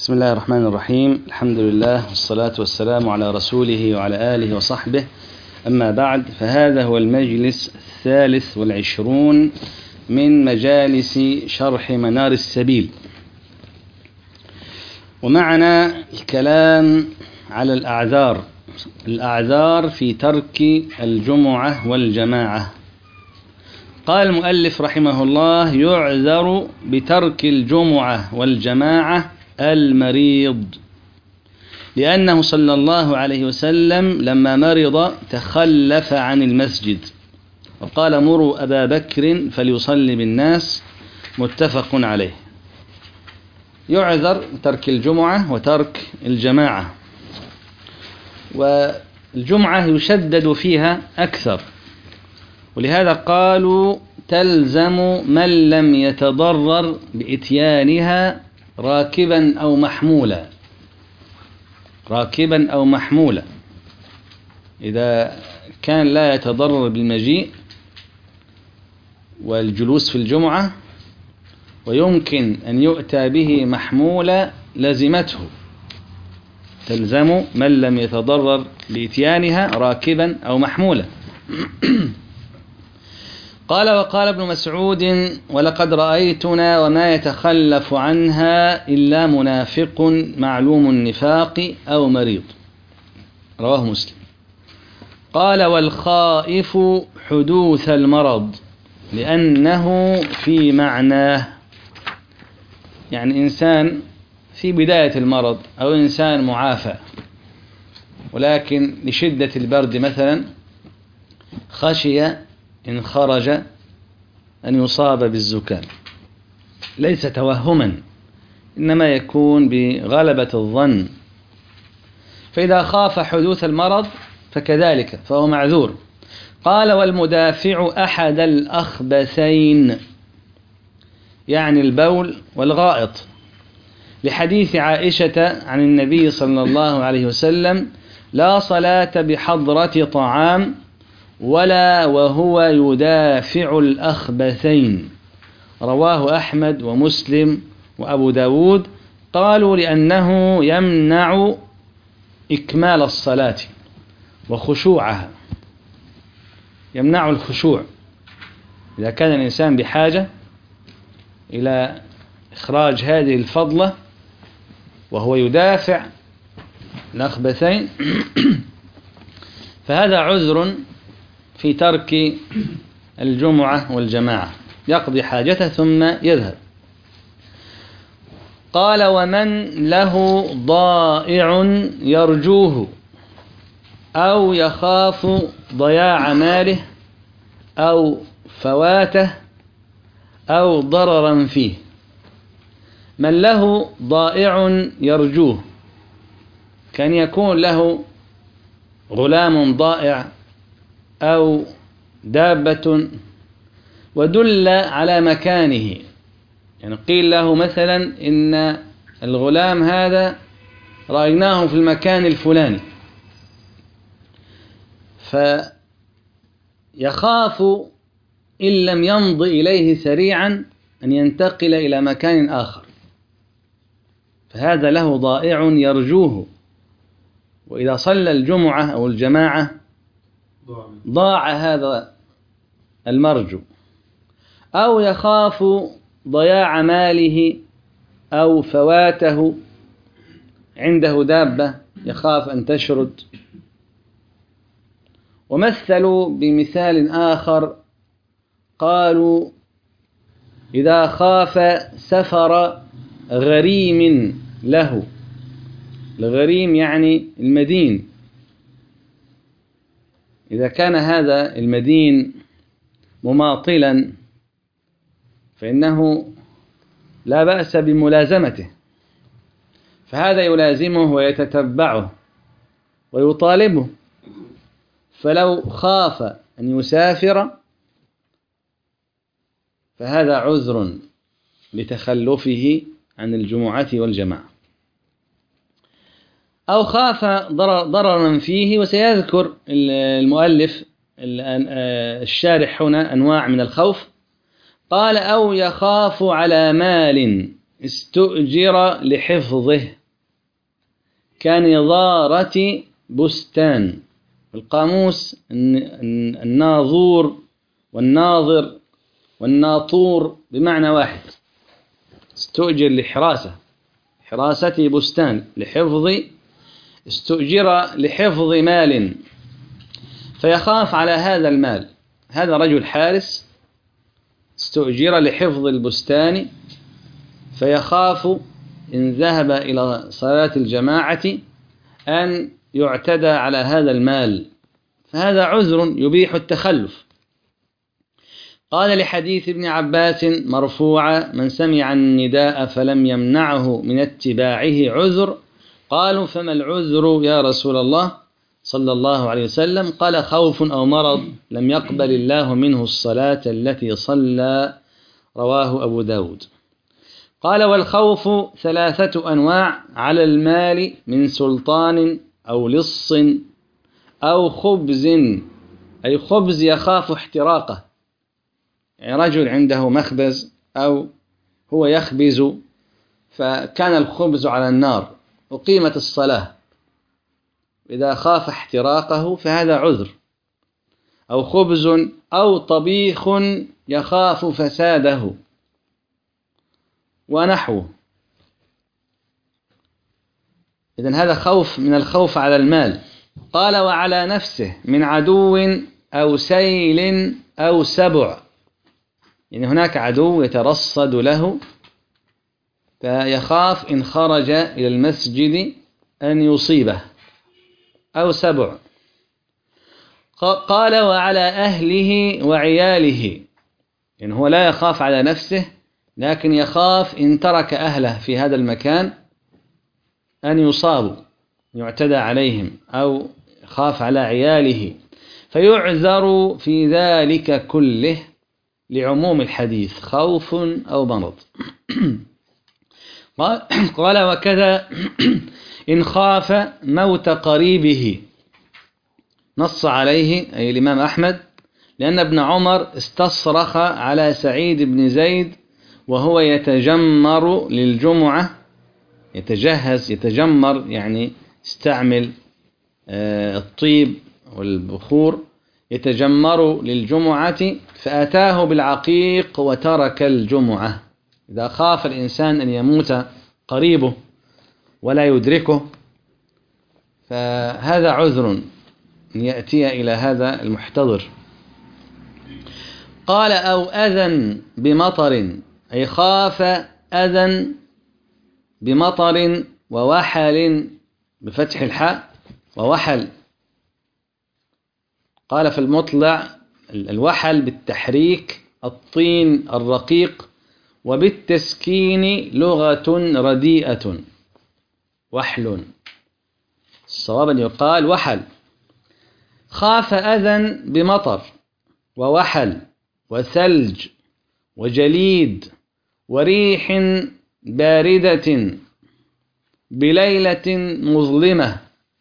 بسم الله الرحمن الرحيم. الحمد لله والصلاة والسلام على رسوله وعلى آله وصحبه. أما بعد، فهذا هو المجلس 23 من مجالس شرح منار السبيل، ومعنا الكلام على الأعذار في ترك الجمعة والجماعة. قال المؤلف رحمه الله: يعذر بترك الجمعة والجماعة المريض، لأنه صلى الله عليه وسلم لما مرض تخلف عن المسجد، وقال: مروا أبا بكر فليصلي بالناس، متفق عليه. يعذر ترك الجمعة وترك الجماعة، والجمعة يشدد فيها أكثر، ولهذا قالوا: تلزم من لم يتضرر بإتيانها راكبا أو محمولا. إذا كان لا يتضرر بالمجيء والجلوس في الجمعة ويمكن أن يؤتى به محمولا لزمته، تلزم من لم يتضرر بإتيانها راكبا أو محمولا. قال: وقال ابن مسعود: ولقد رأيتنا وما يتخلف عنها إلا منافق معلوم النفاق أو مريض. رواه مسلم. قال: والخائف حدوث المرض، لأنه في معناه، يعني إنسان في بداية المرض أو إنسان معافى، ولكن لشدة البرد مثلا خشي إن خرج أن يصاب بالزكام، ليس توهما، إنما يكون بغلبة الظن. فإذا خاف حدوث المرض فكذلك فهو معذور. قال: والمدافع أحد الأخبثين، يعني البول والغائط، لحديث عائشة عن النبي صلى الله عليه وسلم: لا صلاة بحضرة طعام ولا وهو يدافع الأخبثين. رواه أحمد ومسلم وأبو داود. قالوا: لأنه يمنع إكمال الصلاة وخشوعها، يمنع الخشوع. إذا كان الإنسان بحاجة إلى إخراج هذه الفضلة وهو يدافع الأخبثين فهذا عذر في ترك الجمعة والجماعة، يقضي حاجته ثم يذهب. قال: ومن له ضائع يرجوه أو يخاف ضياع ماله أو فواته أو ضررا فيه. من له ضائع يرجوه، كان يكون له غلام ضائع أو دابة ودل على مكانه، يعني قيل له مثلا إن الغلام هذا رأيناه في المكان الفلاني، فيخاف إن لم يمض إليه سريعا أن ينتقل إلى مكان آخر، فهذا له ضائع يرجوه، وإذا صلى الجمعة أو الجماعة ضاع هذا المرجو. أو يخاف ضياع ماله أو فواته، عنده دابة يخاف أن تشرد. ومثلوا بمثال آخر، قالوا: إذا خاف سفر غريم له، الغريم يعني المدين، إذا كان هذا المدين مماطلا فإنه لا بأس بملازمته، فهذا يلازمه ويتتبعه ويطالبه، فلو خاف أن يسافر فهذا عذر لتخلفه عن الجمعة والجماعة. أو خاف ضررا فيه، وسيذكر المؤلف الشارح هنا أنواع من الخوف. قال: أو يخاف على مال استؤجر لحفظه كنظارة بستان. القاموس الناظور والناظر والناطور بمعنى واحد. استؤجر حراسة بستان، استؤجر لحفظ مال فيخاف على هذا المال. هذا رجل حارس استؤجر لحفظ البستان فيخاف إن ذهب إلى صلاة الجماعة أن يعتدى على هذا المال، فهذا عذر يبيح التخلف. قال لحديث ابن عباس مرفوعا: من سمع النداء فلم يمنعه من اتباعه عذر. قالوا: فما العذر يا رسول الله صلى الله عليه وسلم؟ قال: خوف أو مرض لم يقبل الله منه الصلاة التي صلى. رواه أبو داود. قال: والخوف 3 أنواع على المال: من سلطان أو لص أو خبز، أي خبز يخاف احتراقه، يعني رجل عنده مخبز أو هو يخبز فكان الخبز على النار وقيمت الصلاة، إذا خاف احتراقه فهذا عذر. أو خبز أو طبيخ يخاف فساده ونحوه. إذن هذا خوف من الخوف على المال. قال: وعلى نفسه من عدو أو سيل أو سبع، يعني هناك عدو يترصد له فيخاف إن خرج إلى المسجد أن يصيبه، أو سبع. قال: وعلى أهله وعياله، يعني هو لا يخاف على نفسه لكن يخاف إن ترك أهله في هذا المكان أن يصابوا يعتدى عليهم، أو يخاف على عياله، فيعذر في ذلك كله لعموم الحديث: خوف أو مرض. قال: وكذا إن خاف موت قريبه. نص عليه أي الإمام أحمد لأن ابن عمر استصرخ على سعيد بن زيد وهو يتجمر للجمعة. يتجمر يعني استعمل الطيب والبخور، يتجمر للجمعة، فأتاه بالعقيق وترك الجمعة. إذا خاف الإنسان أن يموت قريبه ولا يدركه فهذا عذر أن يأتي إلى هذا المحتضر. قال: أو أذى بمطر، أي خاف أذى بمطر ووحل بفتح الحاء ووحل. قال في المطلع: الوحل بالتحريك الطين الرقيق، وبالتسكين لغة رديئة وحل. الصواب أن يقال وحل. خاف أذى بمطر ووحل وثلج وجليد وريح باردة بليلة مظلمة،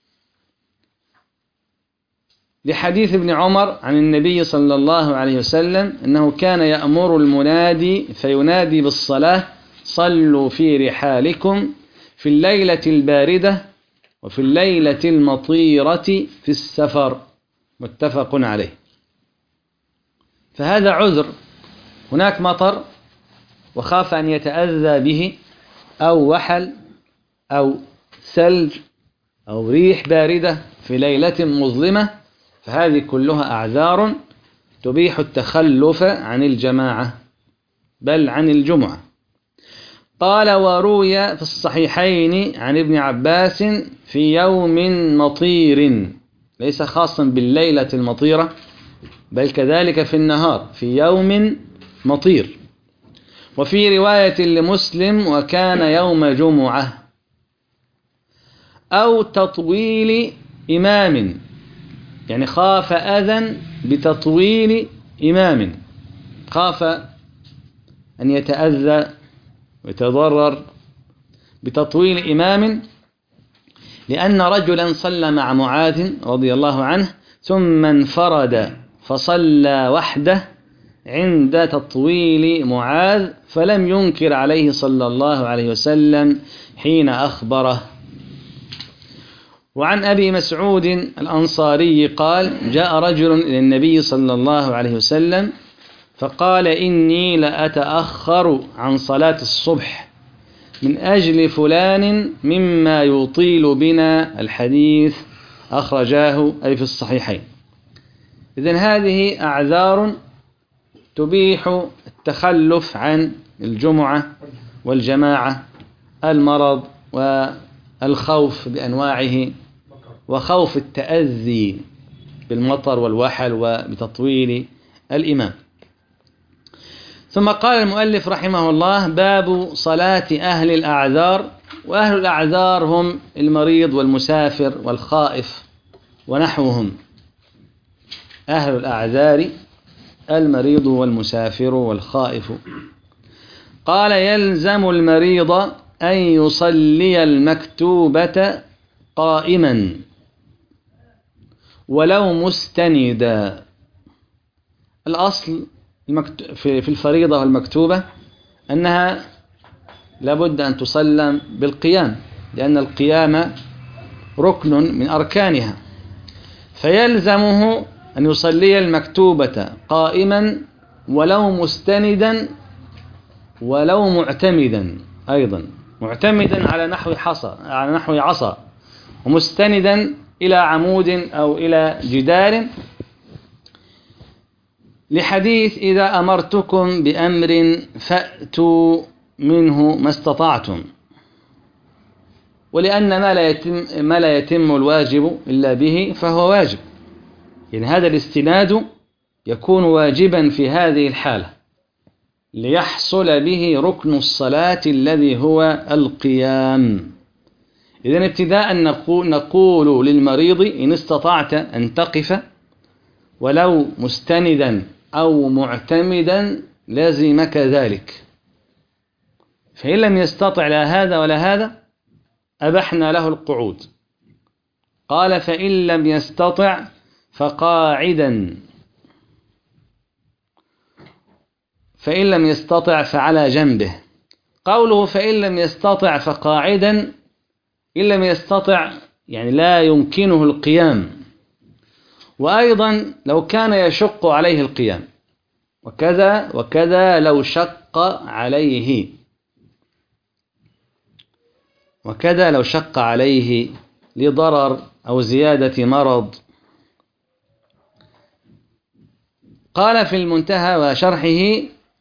لحديث ابن عمر عن النبي صلى الله عليه وسلم أنه كان يأمر المنادي فينادي بالصلاة: صلوا في رحالكم في الليلة الباردة وفي الليلة المطيرة في السفر. متفق عليه. فهذا عذر. هناك مطر وخاف أن يتأذى به، أو وحل أو ثلج أو ريح باردة في ليلة مظلمة، فهذه كلها أعذار تبيح التخلف عن الجماعة بل عن الجمعة. قال: وروي في الصحيحين عن ابن عباس في يوم مطير، ليس خاصا بالليلة المطيرة بل كذلك في النهار، في يوم مطير. وفي رواية لمسلم: وكان يوم جمعة. أو تطويل إمام، يعني خاف أذى بتطويل إمام، خاف أن يتأذى ويتضرر بتطويل إمام، لأن رجلا صلى مع معاذ رضي الله عنه ثم انفرد فصلى وحده عند تطويل معاذ، فلم ينكر عليه صلى الله عليه وسلم حين أخبره. وعن أبي مسعود الأنصاري قال: جاء رجل إلى النبي صلى الله عليه وسلم فقال: إني لأتأخر عن صلاة الصبح من أجل فلان مما يطيل بنا الحديث، أخرجاه أي في الصحيحين. إذن هذه أعذار تبيح التخلف عن الجمعة والجماعة: المرض والخوف بأنواعه، وخوف التأذي بالمطر والوحل وبتطويل الإمام. ثم قال المؤلف رحمه الله: باب صلاة أهل الأعذار. وأهل الأعذار هم المريض والمسافر والخائف ونحوهم. أهل الأعذار المريض والمسافر والخائف. قال: يلزم المريض أن يصلي المكتوبة قائما ولو مستندا. الأصل في الفريضة والمكتوبة أنها لابد أن تصلى بالقيام، لأن القيام ركن من أركانها، فيلزمه أن يصلي المكتوبة قائما ولو مستندا ولو معتمدا، أيضا معتمدا على نحو عصا، ومستندا إلى عمود أو إلى جدار، لحديث: إذا أمرتكم بأمر فأتوا منه ما استطعتم. ولأن ما لا يتم الواجب إلا به فهو واجب، يعني هذا الاستناد يكون واجبا في هذه الحالة ليحصل به ركن الصلاة الذي هو القيام. إذن ابتداء نقول للمريض: إن استطعت أن تقف ولو مستندا أو معتمدا لازمك ذلك. فإن لم يستطع لا هذا ولا هذا أبحنا له القعود. قال: فإن لم يستطع فقاعدا، فإن لم يستطع فعلى جنبه. قوله فإن لم يستطع فقاعدا، إن لم يستطع يعني لا يمكنه القيام، وأيضا لو كان يشق عليه القيام، وكذا لو شق عليه، وكذا لو شق عليه لضرر أو زيادة مرض. قال في المنتهى وشرحه: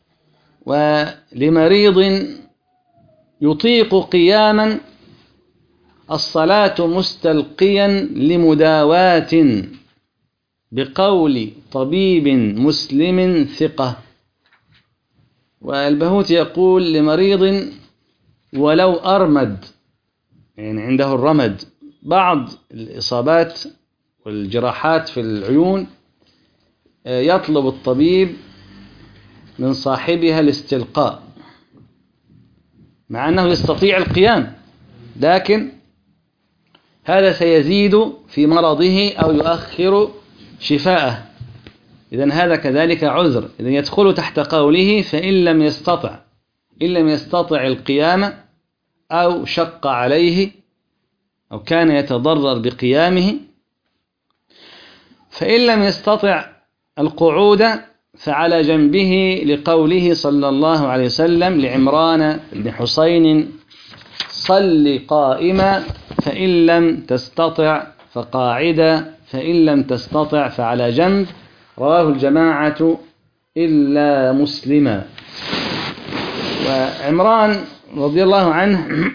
ولمريض يطيق قياما الصلاة مستلقيا لمداواة بقول طبيب مسلم ثقة. والبهوتي يقول: لمريض ولو أرمد، يعني عنده الرمد، بعض الإصابات والجراحات في العيون يطلب الطبيب من صاحبها الاستلقاء، مع أنه يستطيع القيام، لكن هذا سيزيد في مرضه أو يؤخر شفاءه. إذن هذا كذلك عذر. إذن يدخل تحت قوله: فإن لم يستطع القيام أو شق عليه أو كان يتضرر بقيامه. فإن لم يستطع القعود فعلى جنبه، لقوله صلى الله عليه وسلم لعمران بن حسين: صل قائما فإن لم تستطع فقاعدا فإن لم تستطع فعلى جنب. رواه الجماعة إلا مسلما. وعمران رضي الله عنه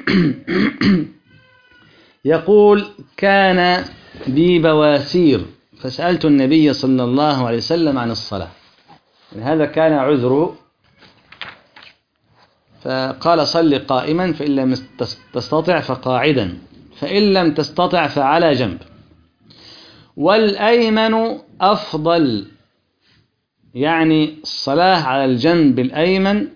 يقول: كان بي بواسير فسألت النبي صلى الله عليه وسلم عن الصلاة. هذا كان عذره، فقال: صل قائما فإن لم تستطع فقاعدا فإن لم تستطع فعلى جنب. والأيمن أفضل، يعني الصلاة على الجنب الأيمن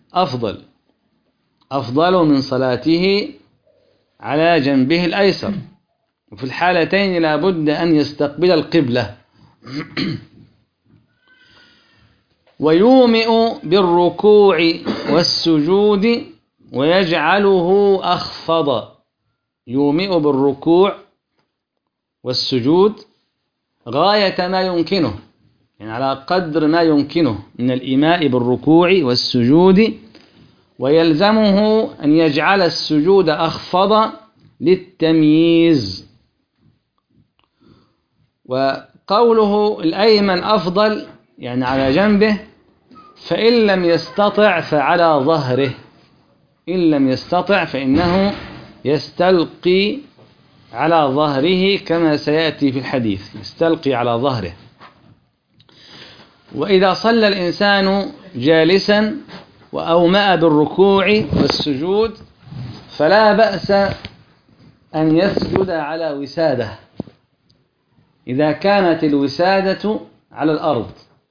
أفضل من صلاته على جنبه الأيسر. وفي الحالتين لا بد أن يستقبل القبلة. ويومئ بالركوع والسجود ويجعله أخفض. يومئ بالركوع والسجود غاية ما يمكنه، يعني على قدر ما يمكنه من الإيماء بالركوع والسجود، ويلزمه أن يجعل السجود أخفض للتمييز. وقوله الأيمن أفضل يعني على جنبه، فإن لم يستطع فعلى ظهره. إن لم يستطع فإنه يستلقي على ظهره كما سيأتي في الحديث، يستلقي على ظهره. وإذا صلى الإنسان جالسا وأومأ بالركوع والسجود فلا بأس أن يسجد على وسادة إذا كانت الوسادة على الأرض،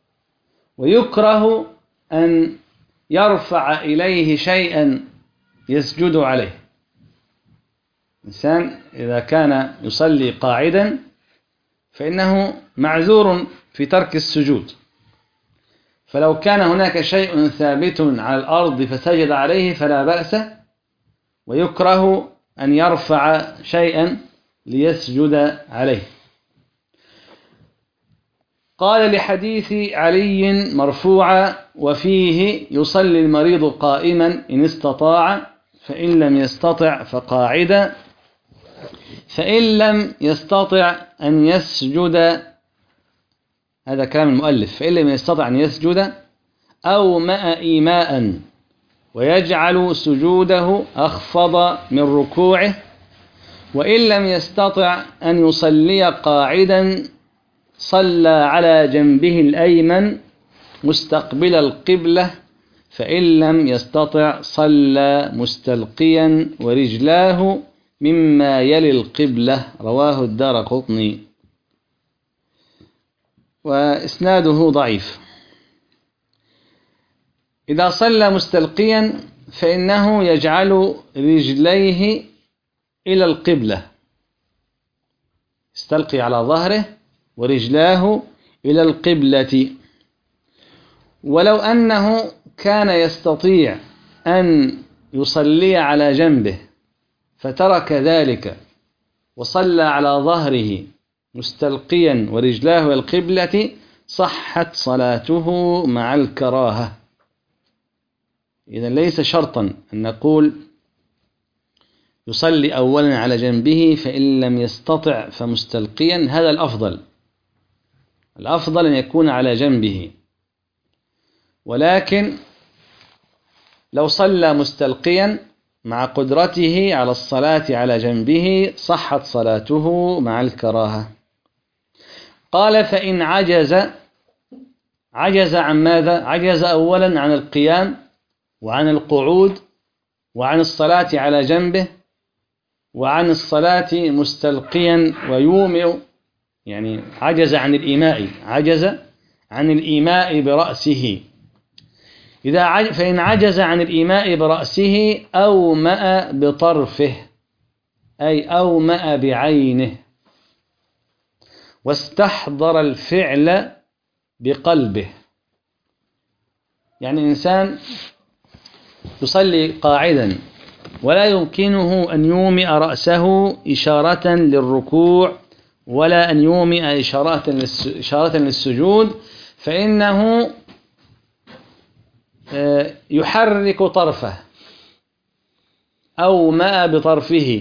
ويكره أن يرفع إليه شيئا يسجد عليه. الإنسان إذا كان يصلي قاعدا فإنه معذور في ترك السجود، فلو كان هناك شيء ثابت على الأرض فسجد عليه فلا بأس، ويكره أن يرفع شيئا ليسجد عليه. قال لحديث علي مرفوعا وفيه: يصلي المريض قائما إن استطاع، فإن لم يستطع فقاعدا، فإن لم يستطع أن يسجد، هذا كلام المؤلف، فإن لم يستطع أن يسجد أومأ إيماء ويجعل سجوده أخفض من ركوعه، وإن لم يستطع أن يصلي قاعدا صلى على جنبه الأيمن مستقبل القبلة، فإن لم يستطع صلى مستلقيا ورجلاه مما يلي القبلة. رواه الدارقطني وإسناده ضعيف. إذا صلى مستلقيا فإنه يجعل رجليه إلى القبلة، يستلقي على ظهره ورجلاه إلى القبلة. ولو أنه كان يستطيع أن يصلي على جنبه فترك ذلك وصلى على ظهره مستلقيا ورجلاه إلى القبلة صحت صلاته مع الكراهة. إذن ليس شرطا أن نقول يصلي أولا على جنبه فإن لم يستطع فمستلقيا، هذا الأفضل. الأفضل أن يكون على جنبه، ولكن لو صلى مستلقيا مع قدرته على الصلاة على جنبه صحت صلاته مع الكراهة. قال: فإن عجز عن ماذا؟ عجز أولا عن القيام وعن القعود وعن الصلاة على جنبه وعن الصلاة مستلقيا ويومئ، يعني عجز عن الإيماء، عجز عن الإيماء برأسه. فإن عجز عن الإيماء برأسه أومأ بطرفه، أي أومأ بعينه، واستحضر الفعل بقلبه. يعني إنسان يصلي قاعدا ولا يمكنه أن يومئ رأسه إشارة للركوع ولا أن يومئ إشارة للسجود، فإنه يحرك طرفه أو ماء بطرفه،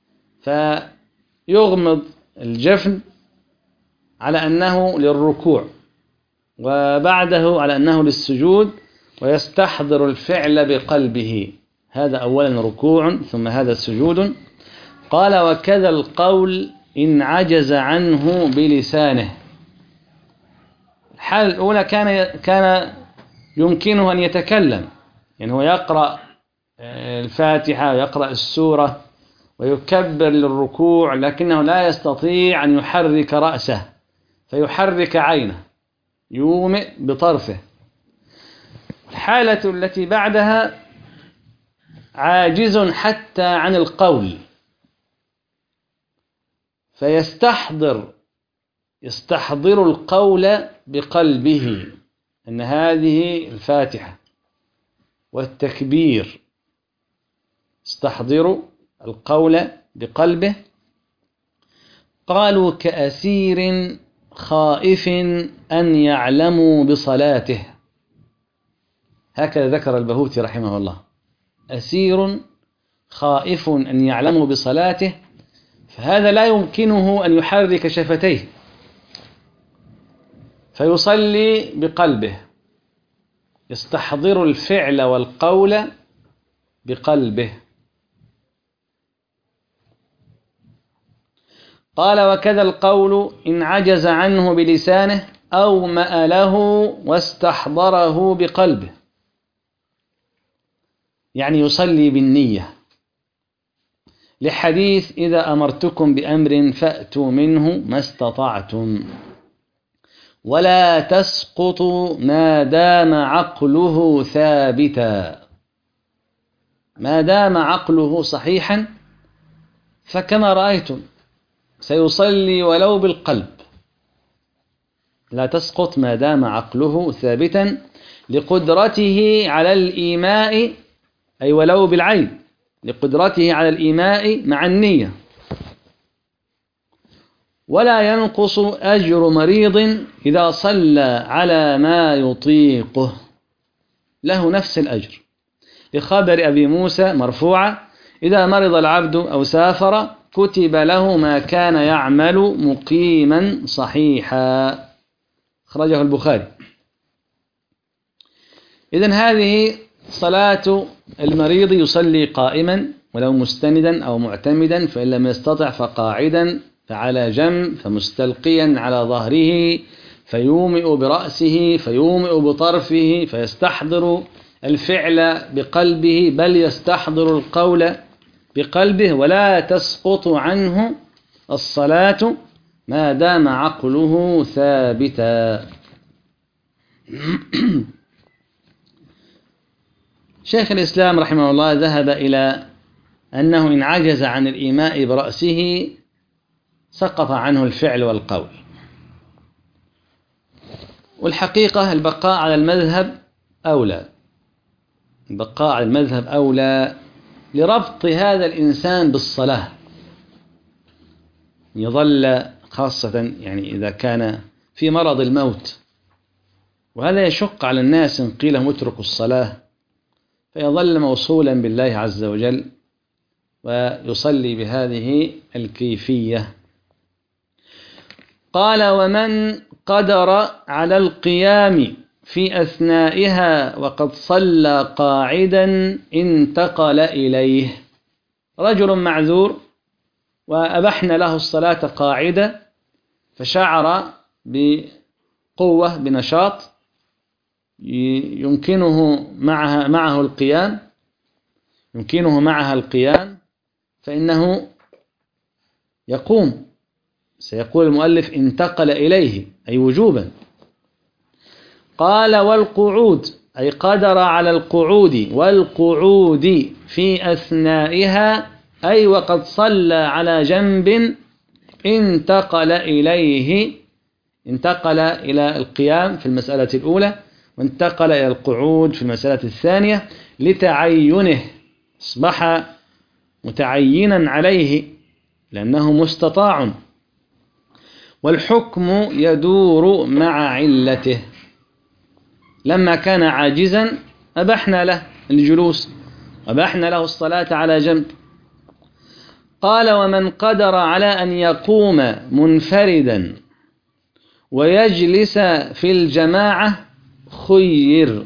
فيغمض الجفن على أنه للركوع وبعده على أنه للسجود، ويستحضر الفعل بقلبه. هذا أولا ركوع ثم هذا سجود. قال: وكذا القول إن عجز عنه بلسانه. الحالة الأولى كان يمكنه أن يتكلم، يعني هو يقرأ الفاتحة ويقرأ السورة ويكبر للركوع، لكنه لا يستطيع أن يحرك رأسه فيحرك عينه، يومئ بطرفه. الحالة التي بعدها عاجز حتى عن القول، فيستحضر القول بقلبه، أن هذه الفاتحة والتكبير استحضروا القول بقلبه. قالوا كأسير خائف أن يعلموا بصلاته، هكذا ذكر البهوتي رحمه الله. أسير خائف أن يعلموا بصلاته، فهذا لا يمكنه أن يحرك شفتيه فيصلي بقلبه، يستحضر الفعل والقول بقلبه. قال وكذا القول إن عجز عنه بلسانه أو مأله واستحضره بقلبه، يعني يصلي بالنية، لحديث إذا أمرتكم بأمر فأتوا منه ما استطعتم، ولا تسقط ما دام عقله ثابتا. ما دام عقله صحيحا فكما رأيتم سيصلي ولو بالقلب، لا تسقط ما دام عقله ثابتا لقدرته على الإيماء، أي ولو بالعين، لقدرته على الإيماء مع النية. ولا ينقص أجر مريض إذا صلى على ما يطيقه، له نفس الأجر، لخبر أبي موسى مرفوعة إذا مرض العبد أو سافر كتب له ما كان يعمل مقيما صحيحا، أخرجه البخاري. إذن هذه صلاة المريض، يصلي قائما ولو مستندا أو معتمدا، فإن لم يستطع فقاعدا، فعلى جنب، فمستلقيا على ظهره، فيومئ برأسه، فيومئ بطرفه، فيستحضر الفعل بقلبه، بل يستحضر القول بقلبه. ولا تسقط عنه الصلاة ما دام عقله ثابتا. شيخ الإسلام رحمه الله ذهب إلى أنه إن عجز عن الإيماء برأسه سقط عنه الفعل والقول، والحقيقة البقاء على المذهب أولى، البقاء على المذهب أولى لربط هذا الإنسان بالصلاة، يظل خاصة يعني إذا كان في مرض الموت، وهذا يشق على الناس إن قيل لهم اتركوا الصلاة، فيظل موصولا بالله عز وجل ويصلي بهذه الكيفية. قال ومن قدر على القيام في أثنائها وقد صلى قاعدا انتقل إليه. رجل معذور وأبحنا له الصلاة قاعدة، فشعر بقوة بنشاط يمكنه معها القيام، فإنه يقوم. سيقول المؤلف انتقل إليه أي وجوبا. قال والقعود، أي قدر على القعود، والقعود في أثنائها أي وقد صلى على جنب انتقل إليه، انتقل إلى القيام في المسألة الأولى، وانتقل إلى القعود في المسألة الثانية لتعينه، أصبح متعينا عليه لأنه مستطاع. والحكم يدور مع علته، لما كان عاجزا أبحنا له الجلوس، أبحنا له الصلاة على جنب. قال ومن قدر على أن يقوم منفردا ويجلس في الجماعة خير.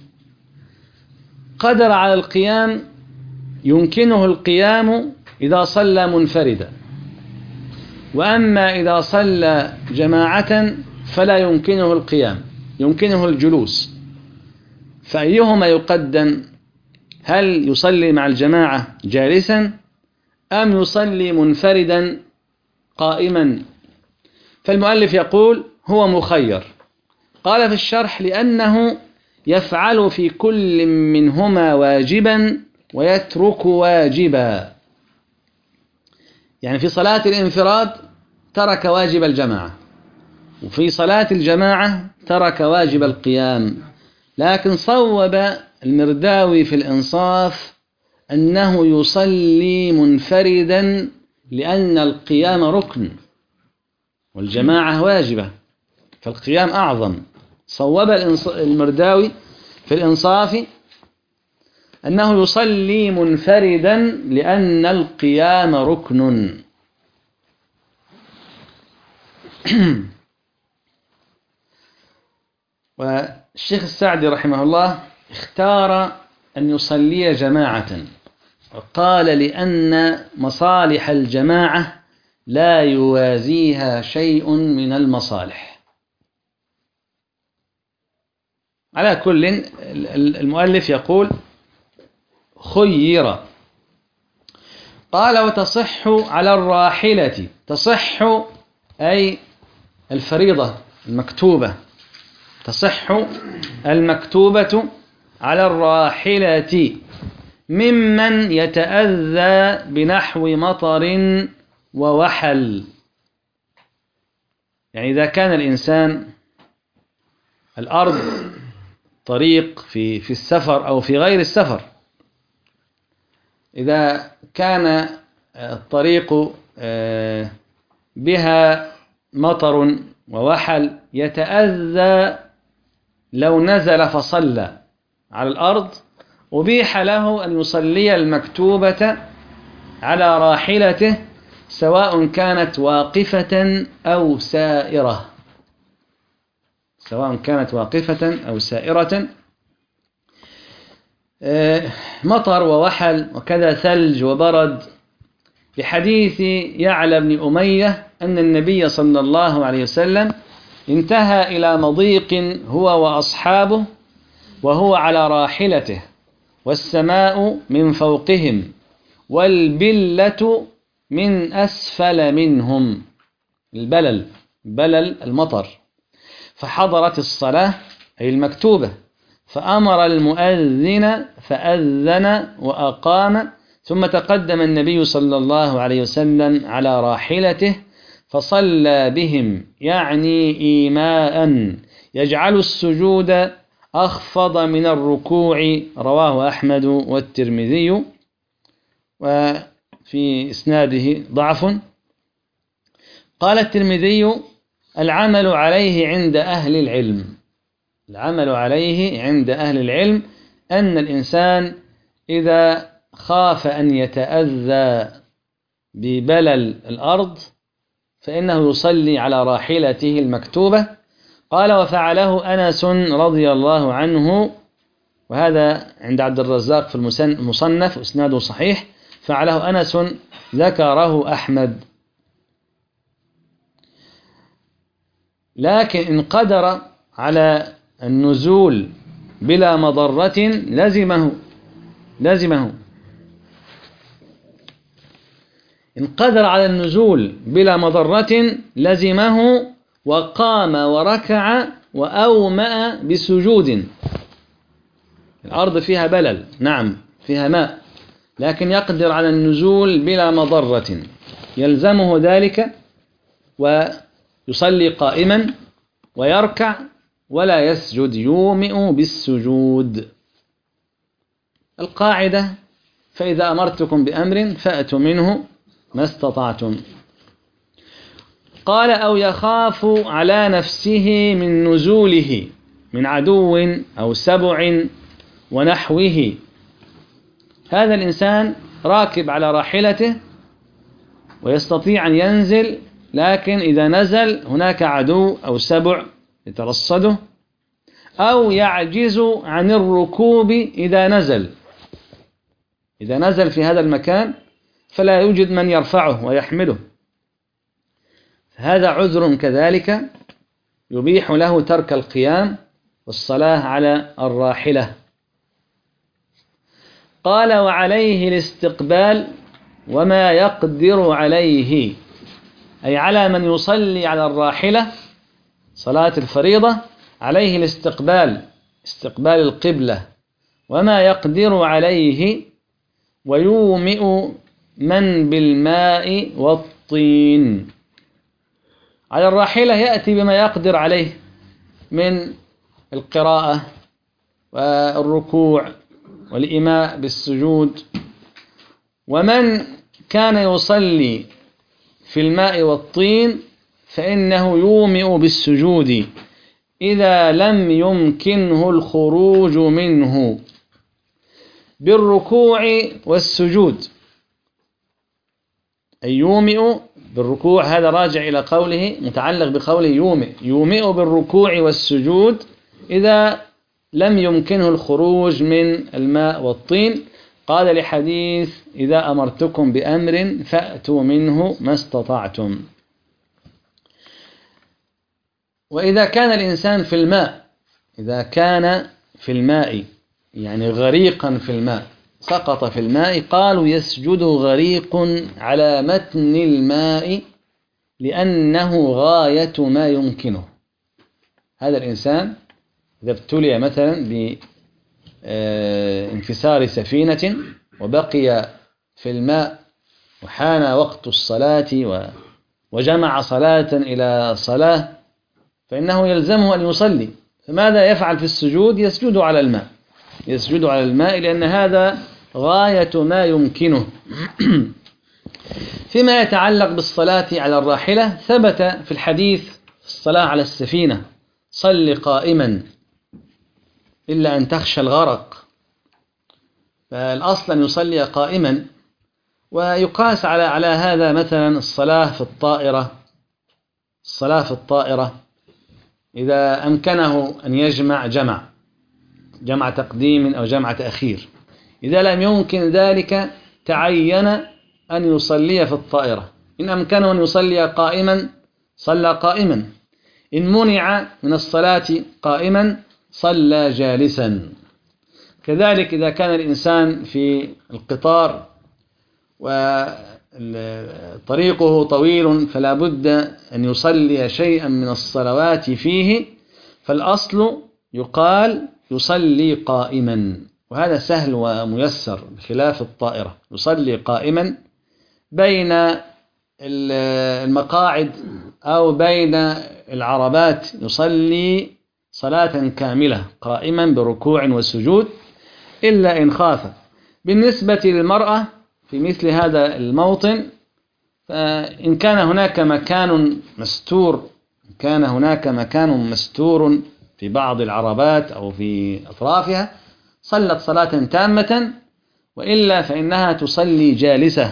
قدر على القيام، يمكنه القيام إذا صلى منفردا، وأما إذا صلى جماعة فلا يمكنه القيام، يمكنه الجلوس. فأيهما يقدم؟ هل يصلي مع الجماعة جالسا أم يصلي منفردا قائما؟ فالمؤلف يقول هو مخير. قال في الشرح لأنه يفعل في كل منهما واجبا ويترك واجبا، يعني في صلاة الانفراد ترك واجب الجماعة، وفي صلاة الجماعة ترك واجب القيام، لكن صوب المرداوي في الإنصاف أنه يصلي منفردا لأن القيام ركن والجماعة واجبة، فالقيام أعظم. صوب المرداوي في الإنصاف أنه يصلي منفردا لأن القيام ركن. والشيخ السعدي رحمه الله اختار أن يصلي جماعة، وقال لأن مصالح الجماعة لا يوازيها شيء من المصالح. على كل، المؤلف يقول خير. قال وتصح على الراحلة، تصح أي الفريضة المكتوبة، تصح المكتوبة على الراحلة ممن يتأذى بنحو مطر ووحل. يعني إذا كان الإنسان الأرض طريق في السفر أو في غير السفر، إذا كان الطريق بها مطر ووحل يتأذى لو نزل فصلى على الأرض، أبيح له أن يصلي المكتوبة على راحلته سواء كانت واقفة أو سائرة، سواء كانت واقفة أو سائرة. مطر ووحل وكذا ثلج وبرد، بحديث يعلى بن أمية أن النبي صلى الله عليه وسلم انتهى إلى مضيق هو وأصحابه وهو على راحلته والسماء من فوقهم والبلة من أسفل منهم، البلل المطر، فحضرت الصلاة أي المكتوبة، فأمر المؤذن فأذن وأقام، ثم تقدم النبي صلى الله عليه وسلم على راحلته فصلى بهم، يعني إيماء يجعل السجود أخفض من الركوع، رواه أحمد والترمذي، وفي إسناده ضعف. قال الترمذي العمل عليه عند أهل العلم، العمل عليه عند أهل العلم أن الإنسان إذا خاف أن يتأذى ببلل الأرض فإنه يصلي على راحلته المكتوبة. قال وفعله أنس رضي الله عنه، وهذا عند عبد الرزاق في المصنف إسناده صحيح، فعله أنس ذكره أحمد. لكن إن قدر على النزول بلا مضرة لزمه إن قدر على النزول بلا مضرة لزمه، وقام وركع وأومأ بسجود. الأرض فيها بلل، نعم فيها ماء، لكن يقدر على النزول بلا مضرة، يلزمه ذلك ويصلي قائما ويركع ولا يسجد، يومئ بالسجود. القاعدة فإذا أمرتكم بأمر فأتوا منه ما استطعتم. قال أو يخاف على نفسه من نزوله من عدو أو سبع ونحوه. هذا الإنسان راكب على راحلته ويستطيع أن ينزل، لكن إذا نزل هناك عدو أو سبع يترصده، أو يعجز عن الركوب إذا نزل في هذا المكان فلا يوجد من يرفعه ويحمله، هذا عذر كذلك يبيح له ترك القيام والصلاة على الراحلة. قال وعليه الاستقبال وما يقدر عليه، أي على من يصلي على الراحلة صلاة الفريضة عليه الاستقبال، استقبال القبلة، وما يقدر عليه، ويومئ من بالماء والطين. على الراحلة يأتي بما يقدر عليه من القراءة والركوع والإيماء بالسجود. ومن كان يصلي في الماء والطين فإنه يومئ بالسجود إذا لم يمكنه الخروج منه بالركوع والسجود. أي يومئ بالركوع، هذا راجع إلى قوله، متعلق بقوله يومئ بالركوع والسجود إذا لم يمكنه الخروج من الماء والطين. قال لحديث إذا أمرتكم بأمر فأتوا منه ما استطعتم. وإذا كان الإنسان في الماء، إذا كان في الماء يعني غريقا في الماء، سقط في الماء، قالوا يسجد غريق على متن الماء لأنه غاية ما يمكنه. هذا الإنسان إذا ابتلي مثلا بانكسار سفينة وبقي في الماء وحان وقت الصلاة وجمع صلاة إلى صلاة، فإنه يلزمه أن يصلي. فماذا يفعل في السجود؟ يسجد على الماء، يسجد على الماء لأن هذا غاية ما يمكنه. فيما يتعلق بالصلاة على الراحلة، ثبت في الحديث الصلاة على السفينة صل قائما إلا أن تخشى الغرق، فالأصل أن يصلي قائما. ويقاس على هذا مثلا الصلاة في الطائرة، الصلاة في الطائرة إذا أمكنه أن يجمع جمع تقديم أو جمع تأخير، إذا لم يمكن ذلك تعين أن يصلي في الطائرة. إن أمكنه أن يصلي قائما صلى قائما، إن منع من الصلاة قائما صلى جالسا. كذلك إذا كان الإنسان في القطار وطريقه طويل فلا بد أن يصلي شيئا من الصلوات فيه، فالأصل يقال يصلي قائما، وهذا سهل وميسر بخلاف الطائرة. يصلي قائما بين المقاعد أو بين العربات، يصلي صلاة كاملة قائما بركوع وسجود إلا إن خاف. بالنسبة للمرأة في مثل هذا الموطن، فإن كان هناك مكان مستور في بعض العربات أو في أطرافها صلت صلاة تامة، وإلا فإنها تصلي جالسة.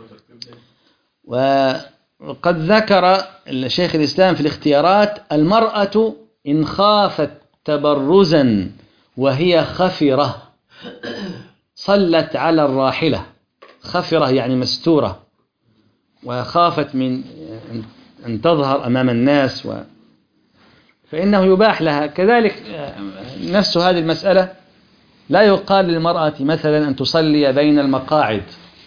وقد ذكر الشيخ الإسلام في الاختيارات المرأة إن خافت تبرزا وهي خفرة صلت على الراحلة. خفرة يعني مستورة، وخافت من أن تظهر أمام الناس فإنه يباح لها. كذلك نفس هذه المسألة لا يقال للمرأة مثلا أن تصلي بين المقاعد،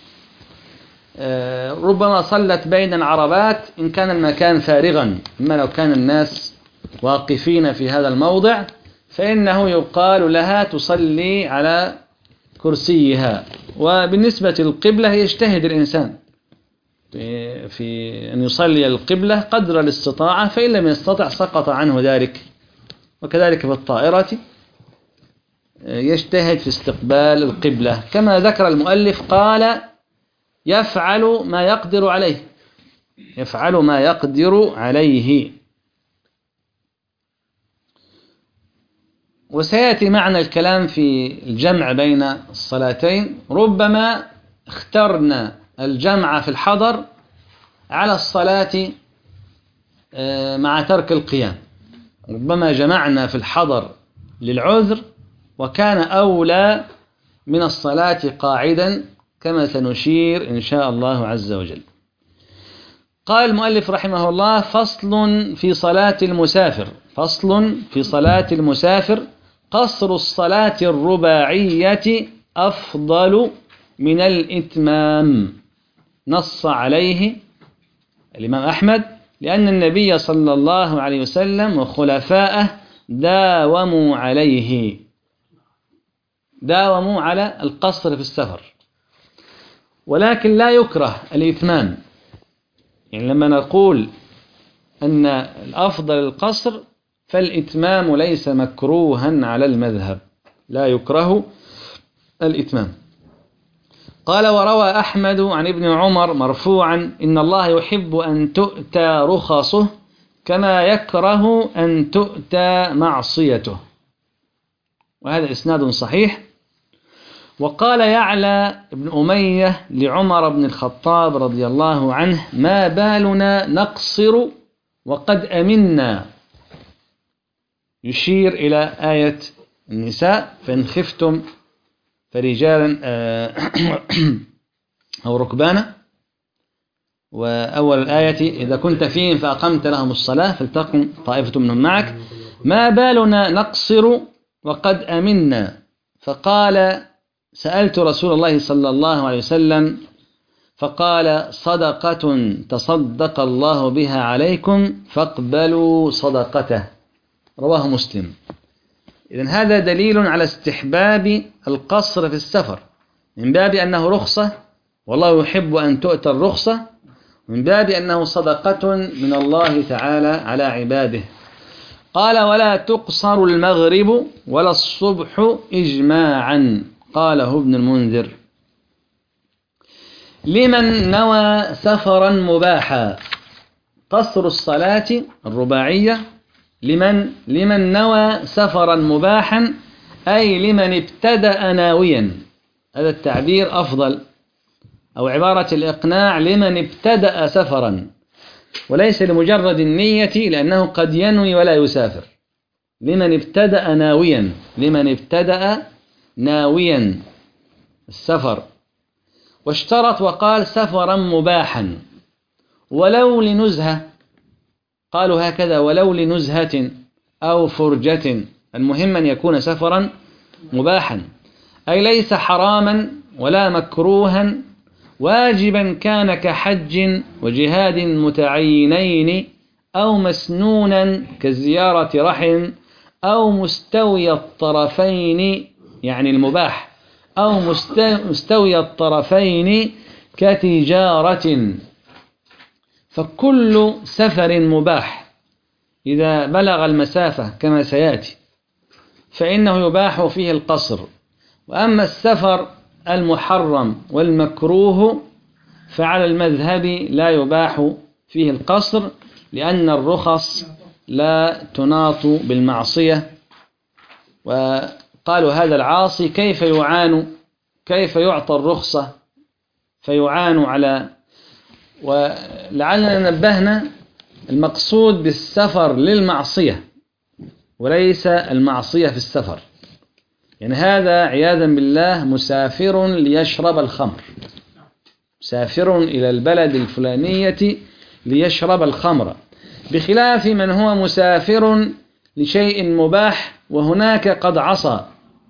ربما صلت بين العربات إن كان المكان فارغا، أما لو كان الناس واقفين في هذا الموضع فإنه يقال لها تصلي على كرسيها. وبالنسبة للقبلة يجتهد الإنسان في أن يصلي القبلة قدر الاستطاعة، فإن لم يستطع سقط عنه ذلك. وكذلك في الطائرة يجتهد في استقبال القبلة، كما ذكر المؤلف قال يفعل ما يقدر عليه، يفعل ما يقدر عليه. وسيأتي معنا الكلام في الجمع بين الصلاتين. ربما اخترنا الجمع في الحضر على الصلاة مع ترك القيام، ربما جمعنا في الحضر للعذر وكان أولى من الصلاة قاعدا، كما سنشير إن شاء الله عز وجل. قال المؤلف رحمه الله فصل في صلاة المسافر. فصل في صلاة المسافر: قصر الصلاة الرباعية أفضل من الإتمام. نص عليه الإمام أحمد لأن النبي صلى الله عليه وسلم وخلفائه داوموا على القصر في السفر، ولكن لا يكره الإتمام. يعني لما نقول أن الأفضل القصر، فالإتمام ليس مكروها على المذهب، لا يكره الإتمام. قال: وروى أحمد عن ابن عمر مرفوعا: إن الله يحب أن تؤتى رخصه كما يكره أن تؤتى معصيته. وهذا إسناد صحيح. وقال يعلى بن أمية لعمر بن الخطاب رضي الله عنه: ما بالنا نقصر وقد أمنا، يشير إلى آية النساء: فإن خفتم فرجالا أو ركبانا. وأول الآية: إذا كنت فيهم فأقمت لهم الصلاة فلتقم طائفة منهم معك. ما بالنا نقصر وقد أمنا. فقال: سألت رسول الله صلى الله عليه وسلم فقال: صدقة تصدق الله بها عليكم فاقبلوا صدقته. رواه مسلم. إذن هذا دليل على استحباب القصر في السفر، من باب أنه رخصة والله يحب أن تؤتى الرخصة، من باب أنه صدقة من الله تعالى على عباده. قال: ولا تقصر المغرب ولا الصبح إجماعا. قاله ابن المنذر. لمن نوى سفرا مباحا. قصر الصلاة الرباعية لمن نوى سفرا مباحا، أي لمن ابتدأ ناويا. هذا التعبير أفضل، أو عبارة الإقناع: لمن ابتدأ سفرا، وليس لمجرد النية، لأنه قد ينوي ولا يسافر. لمن ابتدأ ناويا، لمن ابتدأ ناويا السفر. واشترط وقال: سفرا مباحا ولو لنزهة. قالوا هكذا: ولو لنزهة أو فرجة. المهم أن يكون سفرا مباحا، أي ليس حراما ولا مكروها، واجبا كان كحج وجهاد متعينين، أو مسنونا كزيارة رحم، أو مستوي الطرفين يعني المباح، أو مستوي الطرفين كتجارة. فكل سفر مباح إذا بلغ المسافة كما سيأتي فإنه يباح فيه القصر. وأما السفر المحرم والمكروه فعلى المذهب لا يباح فيه القصر، لأن الرخص لا تناط بالمعصية. وقالوا: هذا العاصي كيف يعطى الرخصة فيعان على. ولعلنا نبهنا المقصود بالسفر للمعصية وليس المعصية في السفر. يعني هذا عياذا بالله مسافر ليشرب الخمر، مسافر إلى البلد الفلانية ليشرب الخمر، بخلاف من هو مسافر لشيء مباح وهناك قد عصى.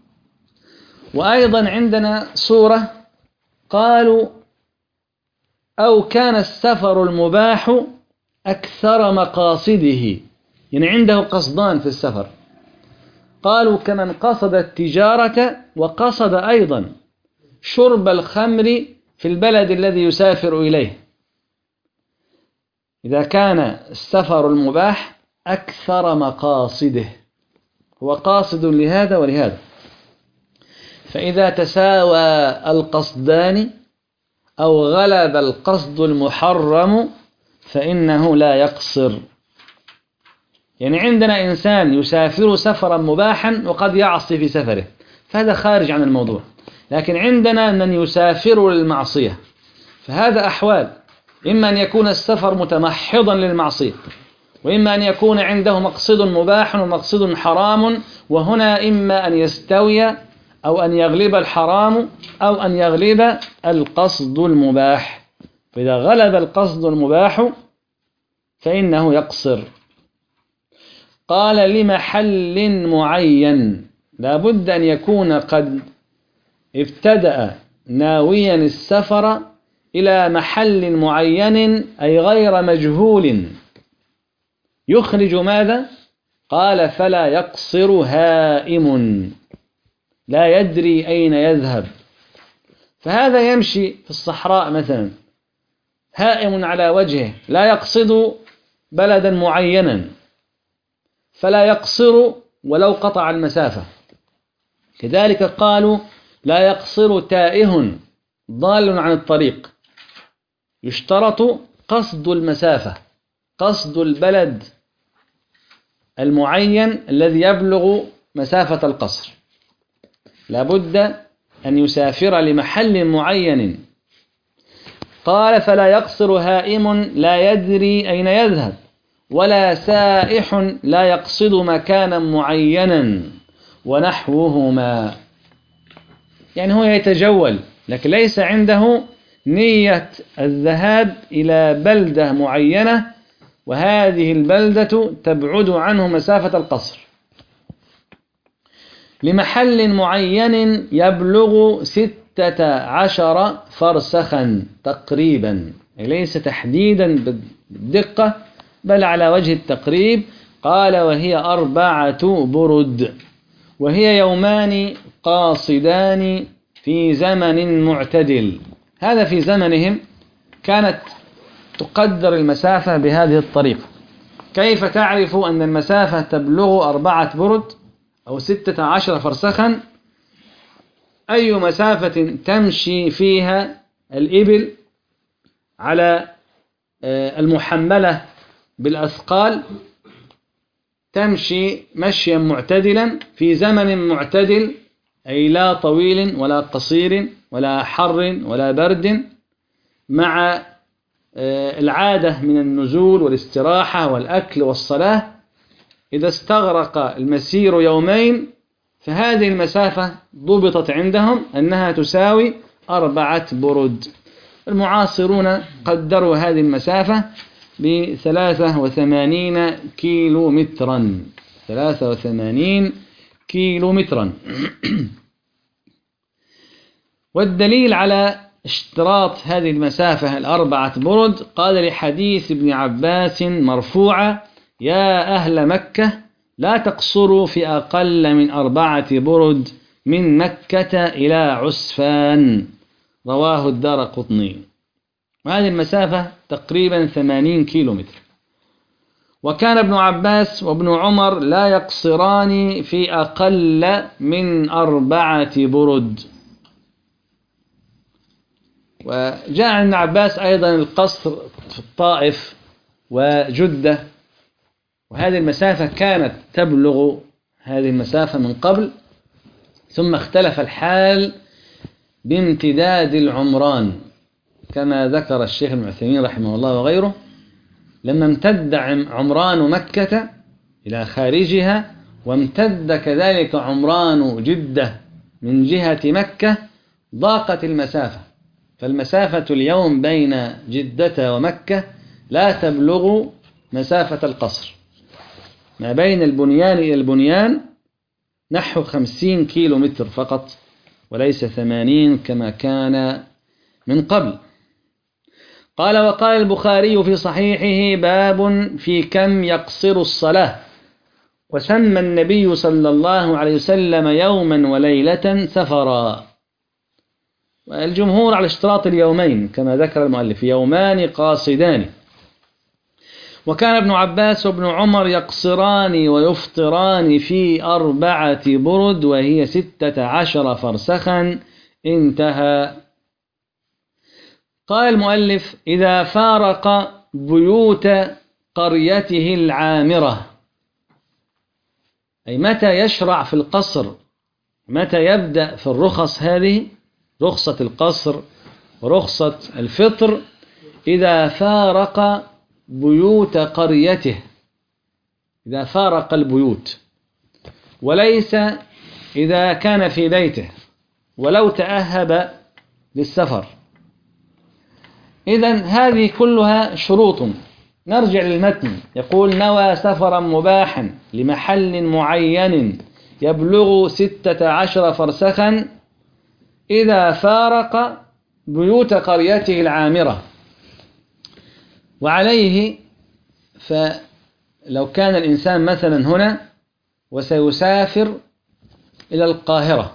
وأيضا عندنا صورة قالوا: أو كان السفر المباح أكثر مقاصده، يعني عنده قصدان في السفر. قالوا: كمن قصد التجارة وقصد أيضا شرب الخمر في البلد الذي يسافر إليه. إذا كان السفر المباح أكثر مقاصده، هو قاصد لهذا ولهذا، فإذا تساوى القصدان أو غلب القصد المحرم فإنه لا يقصر. يعني عندنا إنسان يسافر سفرا مباحا وقد يعصي في سفره، فهذا خارج عن الموضوع. لكن عندنا من يسافر للمعصية، فهذا أحوال: إما أن يكون السفر متمحضا للمعصية، وإما أن يكون عنده مقصد مباح ومقصد حرام، وهنا إما أن يستوي أو أن يغلب الحرام أو أن يغلب القصد المباح. فإذا غلب القصد المباح فإنه يقصر. قال: لمحل معين، لا بد أن يكون قد ابتدأ ناويا السفر إلى محل معين، أي غير مجهول. يخرج ماذا؟ قال: فلا يقصر هائم، لا يدري أين يذهب. فهذا يمشي في الصحراء مثلا، هائم على وجهه، لا يقصد بلدا معينا فلا يقصر ولو قطع المسافة. كذلك قالوا لا يقصر تائه ضال عن الطريق، يشترط قصد المسافة، قصد البلد المعين الذي يبلغ مسافة القصر، لابد أن يسافر لمحل معين. قال فلا يقصر هائم لا يدري أين يذهب، ولا سائح لا يقصد مكانا معينا ونحوهما. يعني هو يتجول لكن ليس عنده نية الذهاب إلى بلدة معينة، وهذه البلدة تبعد عنه مسافة القصر، لمحل معين يبلغ 16 فرسخا تقريبا، ليس تحديدا بالدقة بل على وجه التقريب. قال وهي 4 برد، وهي يومان قاصدان في زمن معتدل. هذا في زمنهم كانت تقدر المسافة بهذه الطريقة. كيف تعرف أن المسافة تبلغ 4 برد أو 16 فرسخا؟ أي مسافة تمشي فيها الإبل على المحملة بالأثقال تمشي مشيا معتدلا في زمن معتدل، أي لا طويل ولا قصير ولا حر ولا برد، مع العادة من النزول والاستراحة والأكل والصلاة. إذا استغرق المسير يومين فهذه المسافة ضبطت عندهم أنها تساوي 4 برد. المعاصرون قدروا هذه المسافة ب83 كيلو مترا، 83 كيلو مترا. والدليل على اشتراط هذه المسافة 4 برد قال لحديث ابن عباس مرفوعة: يا أهل مكة لا تقصروا في أقل من 4 برد من مكة إلى عسفان، رواه الدارقطني. وهذه المسافة تقريبا 80 كيلو متر. وكان ابن عباس وابن عمر لا يقصران في أقل من 4 برد. وجاء عن ابن عباس أيضا القصر في الطائف وجدة، وهذه المسافة كانت تبلغ هذه المسافة من قبل، ثم اختلف الحال بامتداد العمران كما ذكر الشيخ ابن عثيمين رحمه الله وغيره. لما امتد عمران مكة إلى خارجها وامتد كذلك عمران جدة من جهة مكة ضاقت المسافة، فالمسافة اليوم بين جدة ومكة لا تبلغ مسافة القصر، ما بين البنيان إلى البنيان نحو 50 كيلو متر فقط، وليس 80 كما كان من قبل. قال وقال البخاري في صحيحه: باب في كم يقصر الصلاة. وسمى النبي صلى الله عليه وسلم يوما وليلة سفرا. والجمهور على اشتراط اليومين كما ذكر المؤلف: يومان قاصدان. وكان ابن عباس وابن عمر يقصران ويفطران في 4 برد وهي 16 فرسخا. انتهى. قال المؤلف: إذا فارق بيوت قريته العامرة، أي متى يشرع في القصر، متى يبدأ في الرخص هذه، رخصة القصر ورخصة الفطر، إذا فارق بيوت قريته، إذا فارق البيوت، وليس إذا كان في بيته ولو تأهب للسفر. إذن هذه كلها شروط. نرجع للمتن. يقول: نوى سفرا مباحا لمحل معين يبلغ 16 فرسخا إذا فارق بيوت قريته العامرة. وعليه فلو كان الإنسان مثلا هنا وسيسافر إلى القاهرة،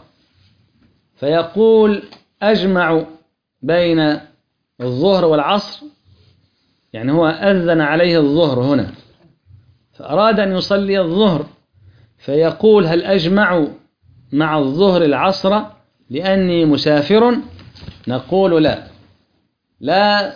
فيقول: أجمع بين الظهر والعصر، يعني هو أذن عليه الظهر هنا، فأراد أن يصلي الظهر، فيقول: هل أجمع مع الظهر العصر لأني مسافر؟ نقول: لا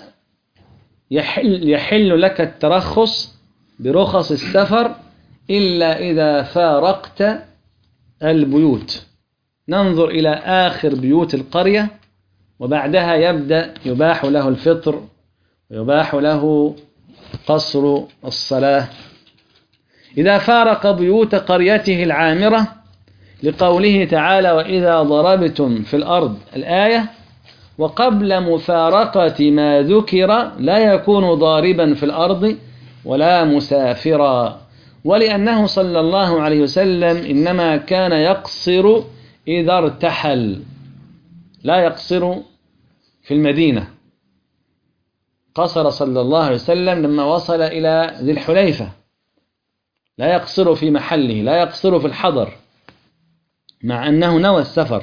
يحل لك الترخص برخص السفر إلا إذا فارقت البيوت. ننظر إلى آخر بيوت القرية، وبعدها يباح له الفطر ويباح له قصر الصلاة. إذا فارق بيوت قريته العامرة، لقوله تعالى: وإذا ضربتم في الأرض الآية، وقبل مفارقة ما ذكر لا يكون ضاربا في الأرض ولا مسافرا، ولأنه صلى الله عليه وسلم إنما كان يقصر إذا ارتحل، لا يقصر في المدينة. قصر صلى الله عليه وسلم لما وصل إلى ذي الحليفة، لا يقصر في محله، لا يقصر في الحضر، مع أنه نوى السفر.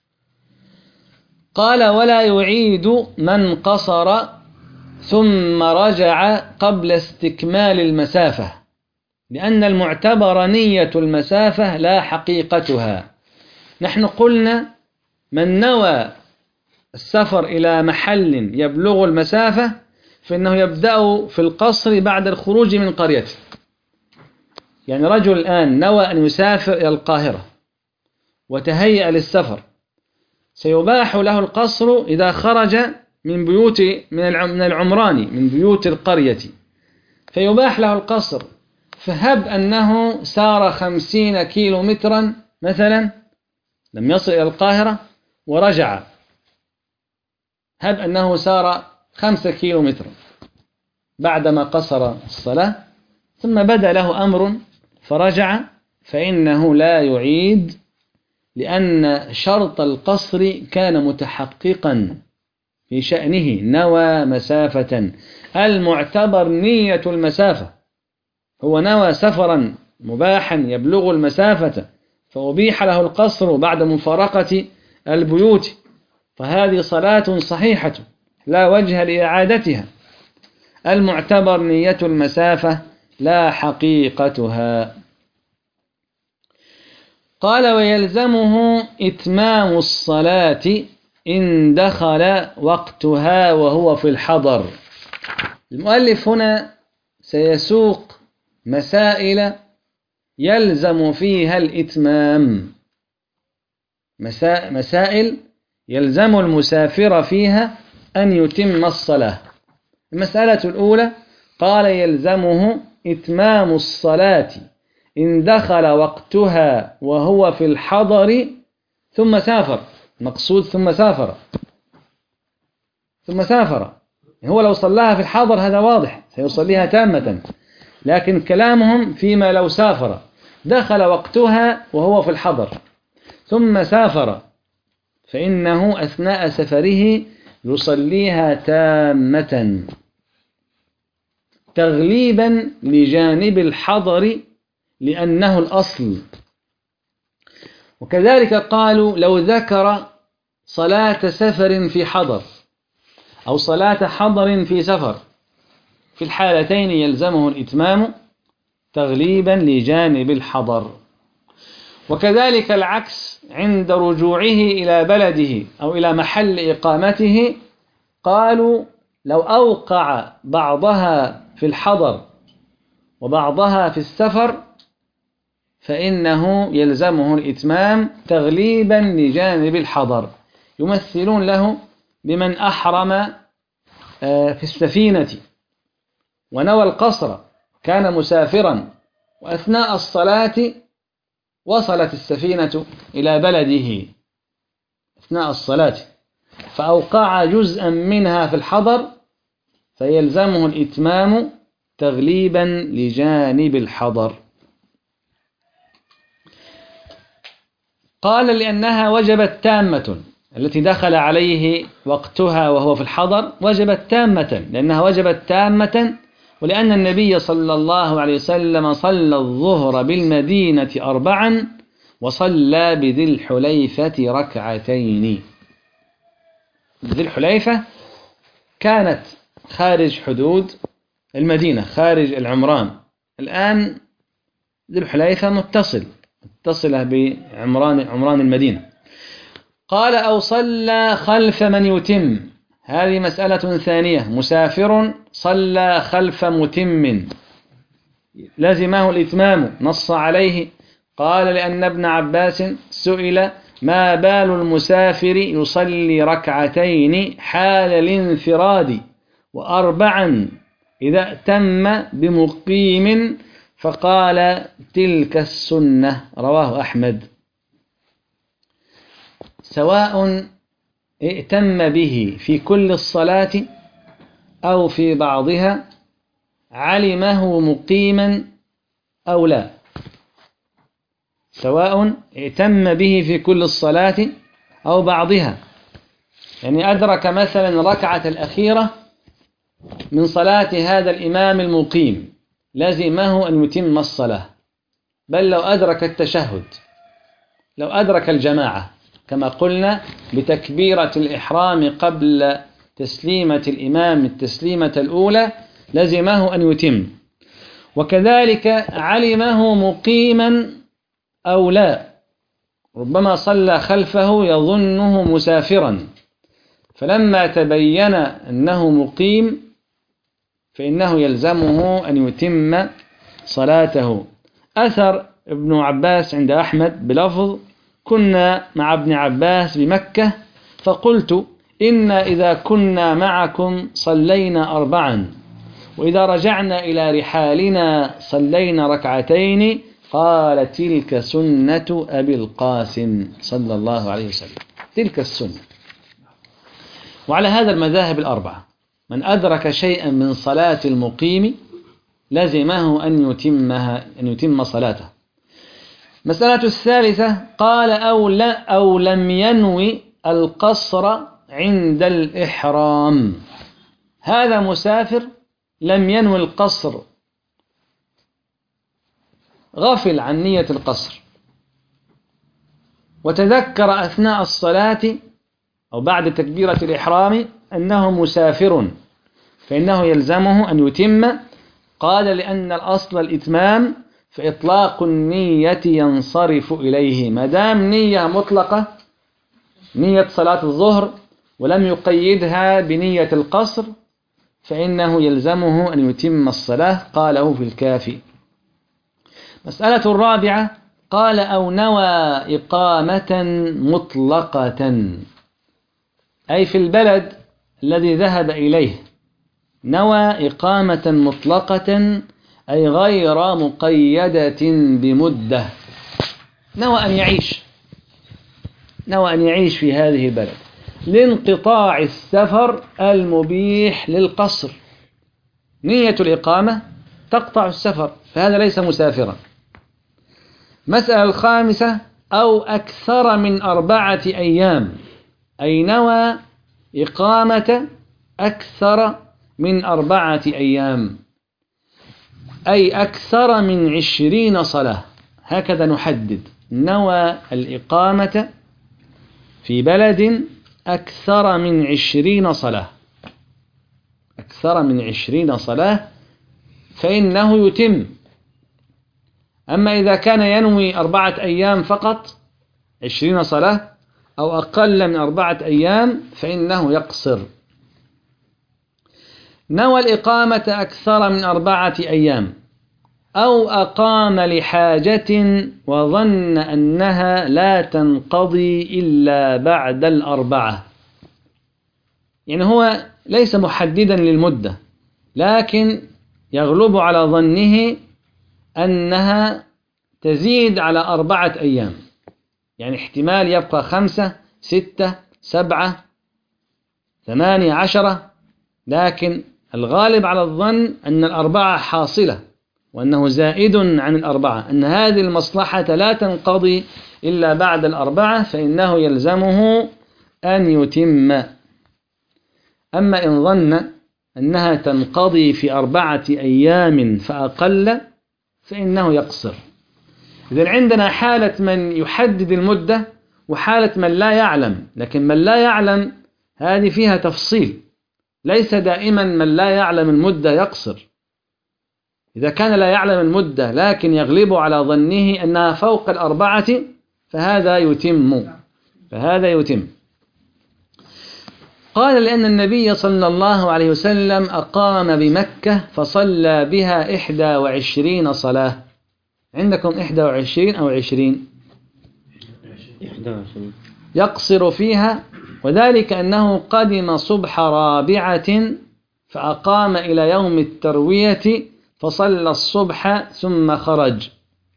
قال: ولا يعيد من قصر ثم رجع قبل استكمال المسافة، لأن المعتبر نية المسافة لا حقيقتها. نحن قلنا: من نوى السفر إلى محل يبلغ المسافة فإنه يبدأ في القصر بعد الخروج من قريته. يعني رجل الآن نوى أن يسافر إلى القاهرة وتهيأ للسفر، سيباح له القصر إذا خرج من العمران، من بيوت القرية، فيباح له القصر. فهب أنه سار 50 كيلو مترا مثلا، لم يصل إلى القاهرة ورجع، هب أنه سار 5 كيلو مترا بعدما قصر الصلاة، ثم بدا له أمر فرجع، فإنه لا يعيد، لأن شرط القصر كان متحققا في شأنه، نوى مسافة. المعتبر نية المسافة، هو نوى سفرا مباحا يبلغ المسافة، فأبيح له القصر بعد مفارقة البيوت، فهذه صلاة صحيحة لا وجه لإعادتها. المعتبر نية المسافة لا حقيقتها. قال: ويلزمه إتمام الصلاة إن دخل وقتها وهو في الحضر. المؤلف هنا سيسوق مسائل يلزم فيها الإتمام، مسائل يلزم المسافر فيها أن يتم الصلاة. المسألة الأولى: قال: يلزمه إتمام الصلاة إن دخل وقتها وهو في الحضر ثم سافر. مقصود ثم سافر، هو لو صلاها في الحضر هذا واضح سيصليها تامة، لكن كلامهم فيما لو سافر، دخل وقتها وهو في الحضر ثم سافر، فإنه أثناء سفره يصليها تامة تغليبا لجانب الحضر، لأنه الأصل. وكذلك قالوا: لو ذكر صلاة سفر في حضر أو صلاة حضر في سفر، في الحالتين يلزمه الإتمام تغليبا لجانب الحضر. وكذلك العكس عند رجوعه إلى بلده أو إلى محل إقامته، قالوا: لو أوقع بعضها في الحضر وبعضها في السفر فإنه يلزمه الإتمام تغليبا لجانب الحضر. يمثلون له بمن أحرم في السفينة ونوى القصر، كان مسافرا، وأثناء الصلاة وصلت السفينة إلى بلده أثناء الصلاة، فأوقع جزءا منها في الحضر، فيلزمه الإتمام تغليبا لجانب الحضر. قال: لأنها وجبت تامة، التي دخل عليه وقتها وهو في الحضر وجبت تامة، لأنها وجبت تامة، ولأن النبي صلى الله عليه وسلم صلى الظهر بالمدينة 4 وصلى بذي الحليفة 2. ذي الحليفة كانت خارج حدود المدينة خارج العمران. الآن ذو الحليفة متصلة بعمران المدينة. قال أو صلى خلف من يتم، هذه مسألة ثانية. مسافر صلى خلف متم لزمه الإتمام، نص عليه. قال لأن ابن عباس سئل ما بال المسافر يصلي ركعتين حال الانفراد وأربعا إذا ائتم بمقيم، فقال تلك السنة. رواه أحمد. سواء ائتم به في كل الصلاة أو في بعضها، علمه مقيما أو لا. سواء ائتم به في كل الصلاة أو بعضها، يعني أدرك مثلا الركعة الأخيرة من صلاة هذا الإمام المقيم، لزمه أن يتم الصلاة، بل لو أدرك التشهد، لو أدرك الجماعة كما قلنا بتكبيرة الإحرام قبل تسليمة الإمام التسليمة الأولى، لزمه أن يتم. وكذلك علمه مقيما أو لا، ربما صلى خلفه يظنه مسافرا، فلما تبين أنه مقيم فإنه يلزمه أن يتم صلاته. أثر ابن عباس عند أحمد بلفظ كنا مع ابن عباس بمكة فقلت إنا إذا كنا معكم صلينا أربعا، وإذا رجعنا إلى رحالنا صلينا ركعتين. قال تلك سنة أبي القاسم صلى الله عليه وسلم، تلك السنة. وعلى هذا المذاهب الأربعة، من أدرك شيئا من صلاة المقيم لزمه أن يتم صلاته. مسألة الثالثة قال أو لم ينوي القصر عند الإحرام. هذا مسافر لم ينوي القصر، غفل عن نية القصر، وتذكر أثناء الصلاة أو بعد تكبيرة الإحرام أنه مسافر، فإنه يلزمه أن يتم. قال لأن الأصل الإتمام، فإطلاق النية ينصرف إليه. ما دام نية مطلقة، نية صلاة الظهر، ولم يقيدها بنية القصر، فإنه يلزمه أن يتم الصلاة. قاله في الكافي. مسألة الرابعة قال أو نوى إقامة مطلقة، أي في البلد الذي ذهب إليه نوى إقامة مطلقة، أي غير مقيدة بمدة. نوى أن يعيش في هذه البلد لانقطاع السفر المبيح للقصر. نية الإقامة تقطع السفر، فهذا ليس مسافرا. مسألة الخامسة أو أكثر من 4 أيام، أي نوى إقامة أكثر من 4 أيام، أي أكثر من 20 صلاة. هكذا نحدد، نوى الإقامة في بلد أكثر من 20 صلاة، أكثر من 20 صلاة فإنه يتم. أما إذا كان ينوي 4 أيام فقط 20 صلاة أو أقل من 4 أيام فإنه يقصر. نوى الإقامة أكثر من 4 أيام أو أقام لحاجة وظن أنها لا تنقضي إلا بعد 4، يعني هو ليس محددا للمدة، لكن يغلب على ظنه أنها تزيد على 4 أيام، يعني احتمال يبقى 5 6 7 8 10، لكن الغالب على الظن أن 4 حاصلة، وأنه زائد عن 4، أن هذه المصلحة لا تنقضي إلا بعد 4، فإنه يلزمه أن يتم. أما إن ظن أنها تنقضي في 4 أيام فأقل فإنه يقصر. إذن عندنا حالة من يحدد المدة وحالة من لا يعلم، لكن من لا يعلم هذه فيها تفصيل، ليس دائما من لا يعلم المدة يقصر، إذا كان لا يعلم المدة لكن يغلب على ظنه أنها فوق 4 فهذا يتم. قال لأن النبي صلى الله عليه وسلم أقام بمكة فصلى بها 21 صلاة. عندكم 21 أو 20؟ 21 يقصر فيها، وذلك أنه قدم صبح رابعة فأقام إلى يوم التروية فصلى الصبح ثم خرج.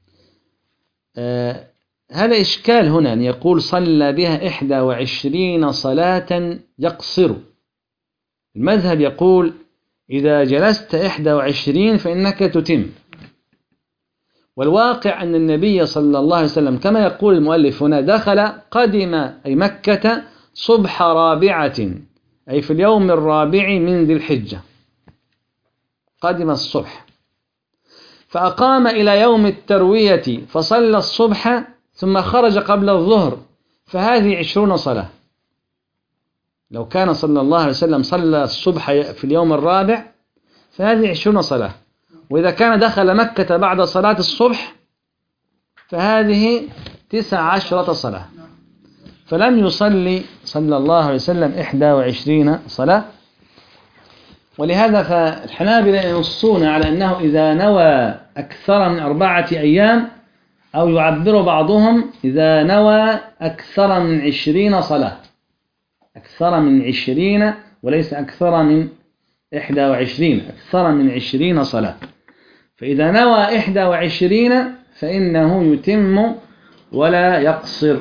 هذا إشكال هنا أن يقول صلى بها 21 صلاة يقصر. المذهب يقول إذا جلست 21 فإنك تتم، والواقع أن النبي صلى الله عليه وسلم كما يقول المؤلف هنا قدم أي مكة صبح رابعة، أي في اليوم الرابع من ذي الحجة قدم الصبح، فأقام إلى يوم التروية فصلى الصبح ثم خرج قبل الظهر، فهذه 20 صلاة. لو كان صلى الله عليه وسلم صلى الصبح في اليوم الرابع فهذه 20 صلاة، وإذا كان دخل مكة بعد صلاة الصبح فهذه 19 صلاة، فلم يصلي صلى الله عليه وسلم 21 صلاة. ولهذا فالحنابلة ينصون على أنه إذا نوى أكثر من 4 أيام، أو يعبر بعضهم إذا نوى أكثر من 20 صلاة، أكثر من 20 وليس أكثر من 21، أكثر من 20 صلاة. فإذا نوى 21 فإنه يتم ولا يقصر.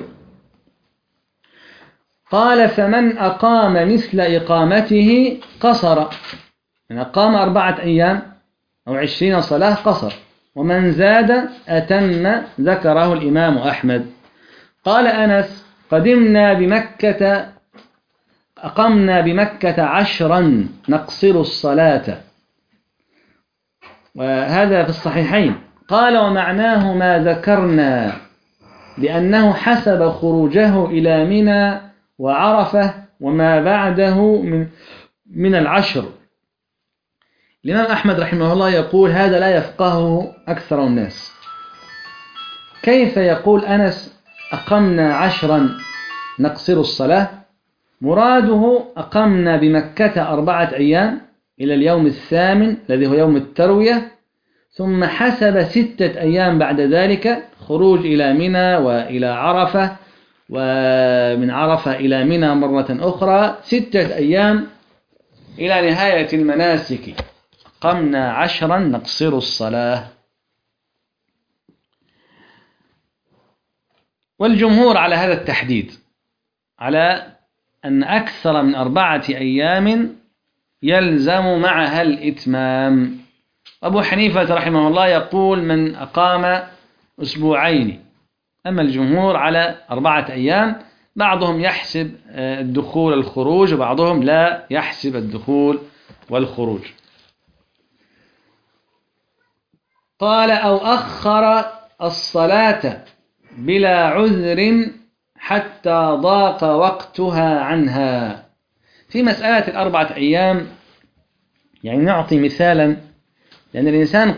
قال فمن أقام مثل إقامته قصر، من أقام 4 أيام أو 20 صلاة قصر، ومن زاد أتم، ذكره الإمام أحمد. قال أنس أقمنا بمكة 10 نقصر الصلاة، وهذا في الصحيحين. قال ومعناه ما ذكرنا، لأنه حسب خروجه إلى منى وعرفة وما بعده من 10. الإمام أحمد رحمه الله يقول هذا لا يفقهه أكثر الناس. كيف يقول أنس أقمنا 10 نقصر الصلاة؟ مراده أقمنا بمكة 4 أيام إلى اليوم 8 الذي هو يوم التروية، ثم حسب 6 أيام بعد ذلك خروج إلى منى وإلى عرفة، ومن عرفة إلى منى مرة أخرى، 6 أيام إلى نهاية المناسك. أقمنا 10 نقصر الصلاة. والجمهور على هذا التحديد، على أن أكثر من 4 أيام يلزم معها الإتمام. أبو حنيفة رحمه الله يقول من أقام 2 أما الجمهور على 4 أيام. بعضهم يحسب الدخول والخروج، وبعضهم لا يحسب الدخول والخروج. قال أو أخر الصلاة بلا عذر حتى ضاق وقتها عنها. في مسألة 4 أيام يعني نعطي مثالا، لأن الإنسان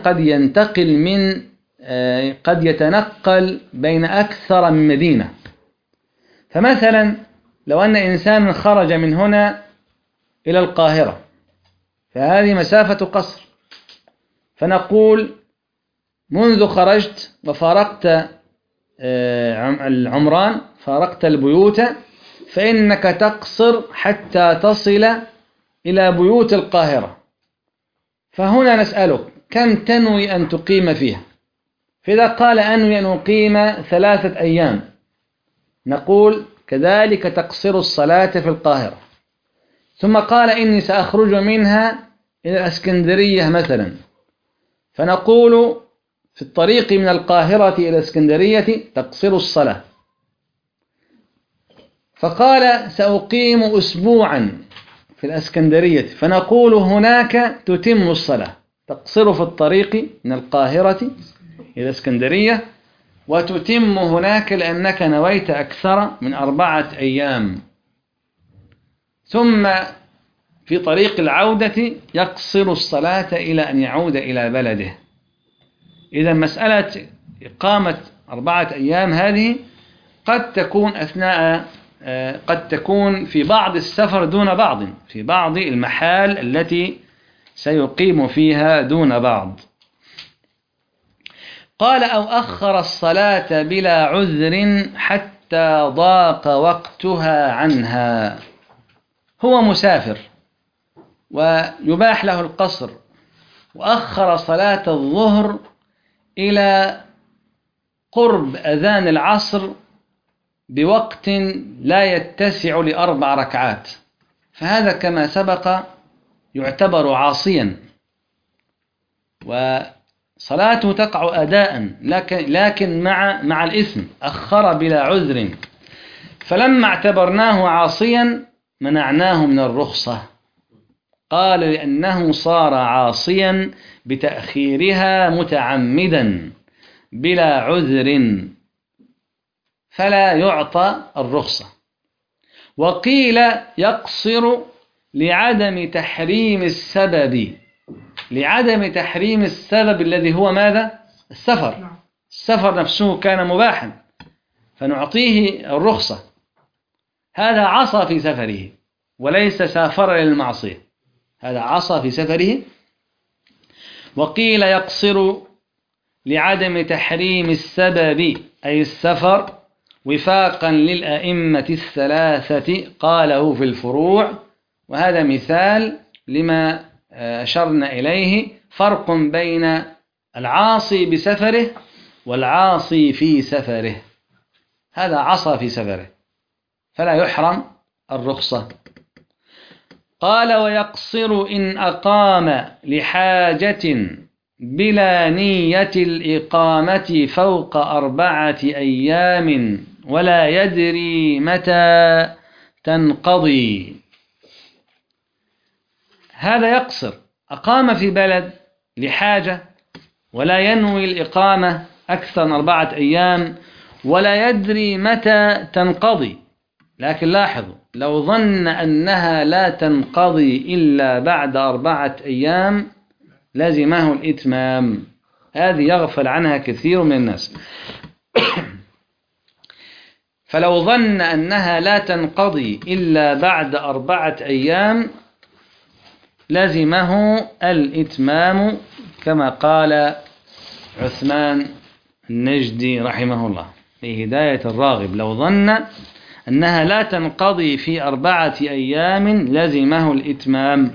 قد يتنقل بين أكثر من مدينة. فمثلا لو أن إنسان خرج من هنا إلى القاهرة فهذه مسافة قصر، فنقول منذ خرجت وفارقت العمران، فارقت البيوت، فإنك تقصر حتى تصل إلى بيوت القاهرة. فهنا نسألك كم تنوي أن تقيم فيها؟ فإذا قال أنوي أن أقيم 3 أيام نقول كذلك تقصر الصلاة في القاهرة. ثم قال إني سأخرج منها إلى الإسكندرية مثلا، فنقول في الطريق من القاهرة إلى الإسكندرية تقصر الصلاة. فقال سأقيم أسبوعا في الإسكندرية، فنقول هناك تتم الصلاة، تقصر في الطريق من القاهرة إلى الإسكندرية وتتم هناك لأنك نويت أكثر من 4 أيام. ثم في طريق العودة يقصر الصلاة إلى أن يعود إلى بلده. إذا مسألة إقامة 4 أيام هذه قد تكون في بعض السفر دون بعض، في بعض المحال التي سيقيم فيها دون بعض. قال أو أخر الصلاة بلا عذر حتى ضاق وقتها عنها. هو مسافر ويباح له القصر، وأخر صلاة الظهر إلى قرب أذان العصر بوقت لا يتسع ل4 ركعات، فهذا كما سبق يعتبر عاصيا، وصلاته تقع أداء لكن مع الإثم، أخر بلا عذر، فلما اعتبرناه عاصيا منعناه من الرخصة. قال لأنه صار عاصيا بتأخيرها متعمدا بلا عذر فلا يعطى الرخصة. وقيل يقصر لعدم تحريم السبب، لعدم تحريم السبب الذي هو ماذا؟ السفر. السفر نفسه كان مباحا فنعطيه الرخصة، هذا عصى في سفره وليس سافر للمعصية، هذا عصى في سفره. وقيل يقصر لعدم تحريم السبب أي السفر وفاقا للأئمة الثلاثة قاله في الفروع، وهذا مثال لما أشرنا إليه، فرق بين العاصي بسفره والعاصي في سفره. هذا عصى في سفره فلا يحرم الرخصة. قال ويقصر إن أقام لحاجة بلا نية الإقامة فوق 4 أيام ولا يدري متى تنقضي. هذا يقصر، أقام في بلد لحاجة ولا ينوي الإقامة أكثر من 4 أيام ولا يدري متى تنقضي، لكن لاحظوا لو ظن أنها لا تنقضي إلا بعد 4 أيام لزمه الإتمام، هذه يغفل عنها كثير من الناس. فلو ظن أنها لا تنقضي إلا بعد 4 أيام لزمه الإتمام كما قال عثمان النجدي رحمه الله في هداية الراغب، لو ظن أنها لا تنقضي في 4 أيام لزمه الإتمام.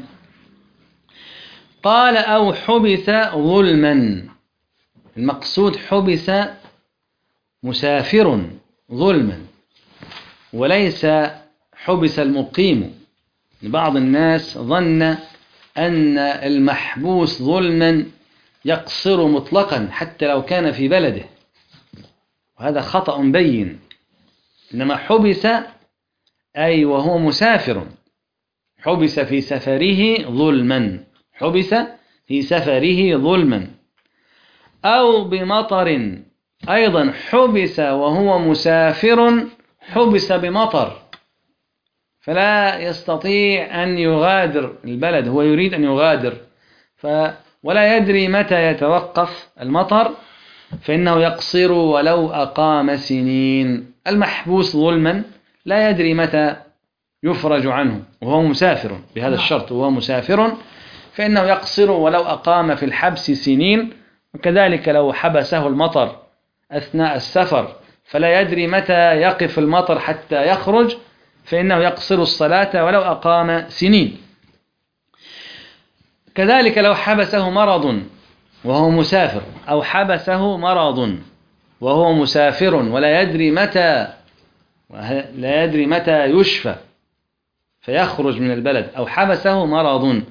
قال أو حبس ظلما، المقصود حبس مسافر ظلما وليس حبس المقيم. بعض الناس ظن أن المحبوس ظلما يقصر مطلقا حتى لو كان في بلده، وهذا خطأ بين. إنما حبس أي وهو مسافر، حبس في سفره ظلما، حبس في سفره ظلما. أو بمطر، أيضا حبس وهو مسافر، حبس بمطر فلا يستطيع أن يغادر البلد، هو يريد أن يغادر ولا يدري متى يتوقف المطر فإنه يقصر ولو أقام سنين. المحبوس ظلما لا يدري متى يفرج عنه وهو مسافر بهذا الشرط، وهو مسافر فإنه يقصر ولو أقام في الحبس سنين. وكذلك لو حبسه المطر أثناء السفر فلا يدري متى يقف المطر حتى يخرج فإنه يقصر الصلاة ولو أقام سنين. كذلك لو حبسه مرض وهو مسافر، أو حبسه مرض وهو مسافر ولا يدري متى يشفى فيخرج من البلد، أو حبسه مرض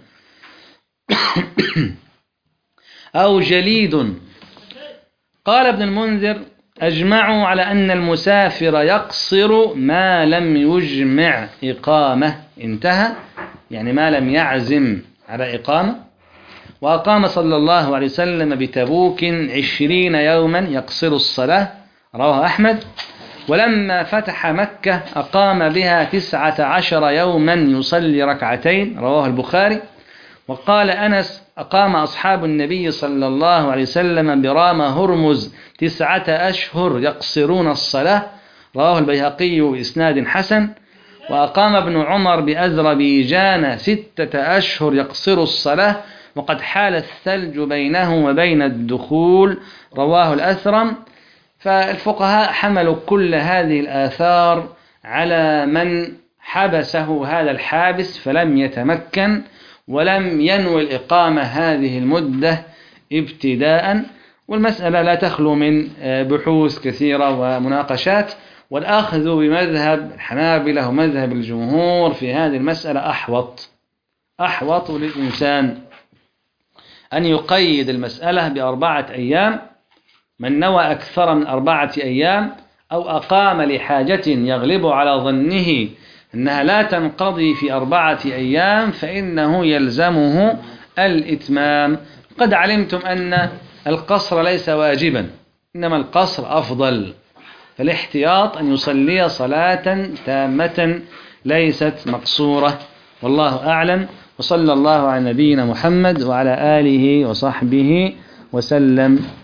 أو جليد. قال ابن المنذر أجمعوا على أن المسافر يقصر ما لم يجمع إقامة، انتهى يعني ما لم يعزم على إقامة. وأقام صلى الله عليه وسلم بتبوك 20 يوما يقصر الصلاة، رواه أحمد. ولما فتح مكة أقام بها 19 يوما يصلي ركعتين، رواه البخاري. وقال أنس: أقام أصحاب النبي صلى الله عليه وسلم برام هرمز 9 أشهر يقصرون الصلاة، رواه البيهقي بإسناد حسن. وأقام ابن عمر بأذربيجان 6 أشهر يقصر الصلاة، وقد حال الثلج بينه وبين الدخول، رواه الأثرم. فالفقهاء حملوا كل هذه الآثار على من حبسه هذا الحابس فلم يتمكن ولم ينوي الإقامة هذه المدة ابتداء. والمسألة لا تخلو من بحوث كثيرة ومناقشات، والأخذ بمذهب الحنابلة ومذهب الجمهور في هذه المسألة أحوط للإنسان أن يقيد المسألة ب4 أيام. من نوى أكثر من 4 أيام أو أقام لحاجة يغلب على ظنه أنها لا تنقضي في 4 أيام فإنه يلزمه الإتمام. قد علمتم أن القصر ليس واجبا، إنما القصر أفضل، فالاحتياط أن يصلي صلاة تامة ليست مقصورة، والله أعلم. وصلى الله على نبينا محمد وعلى آله وصحبه وسلم.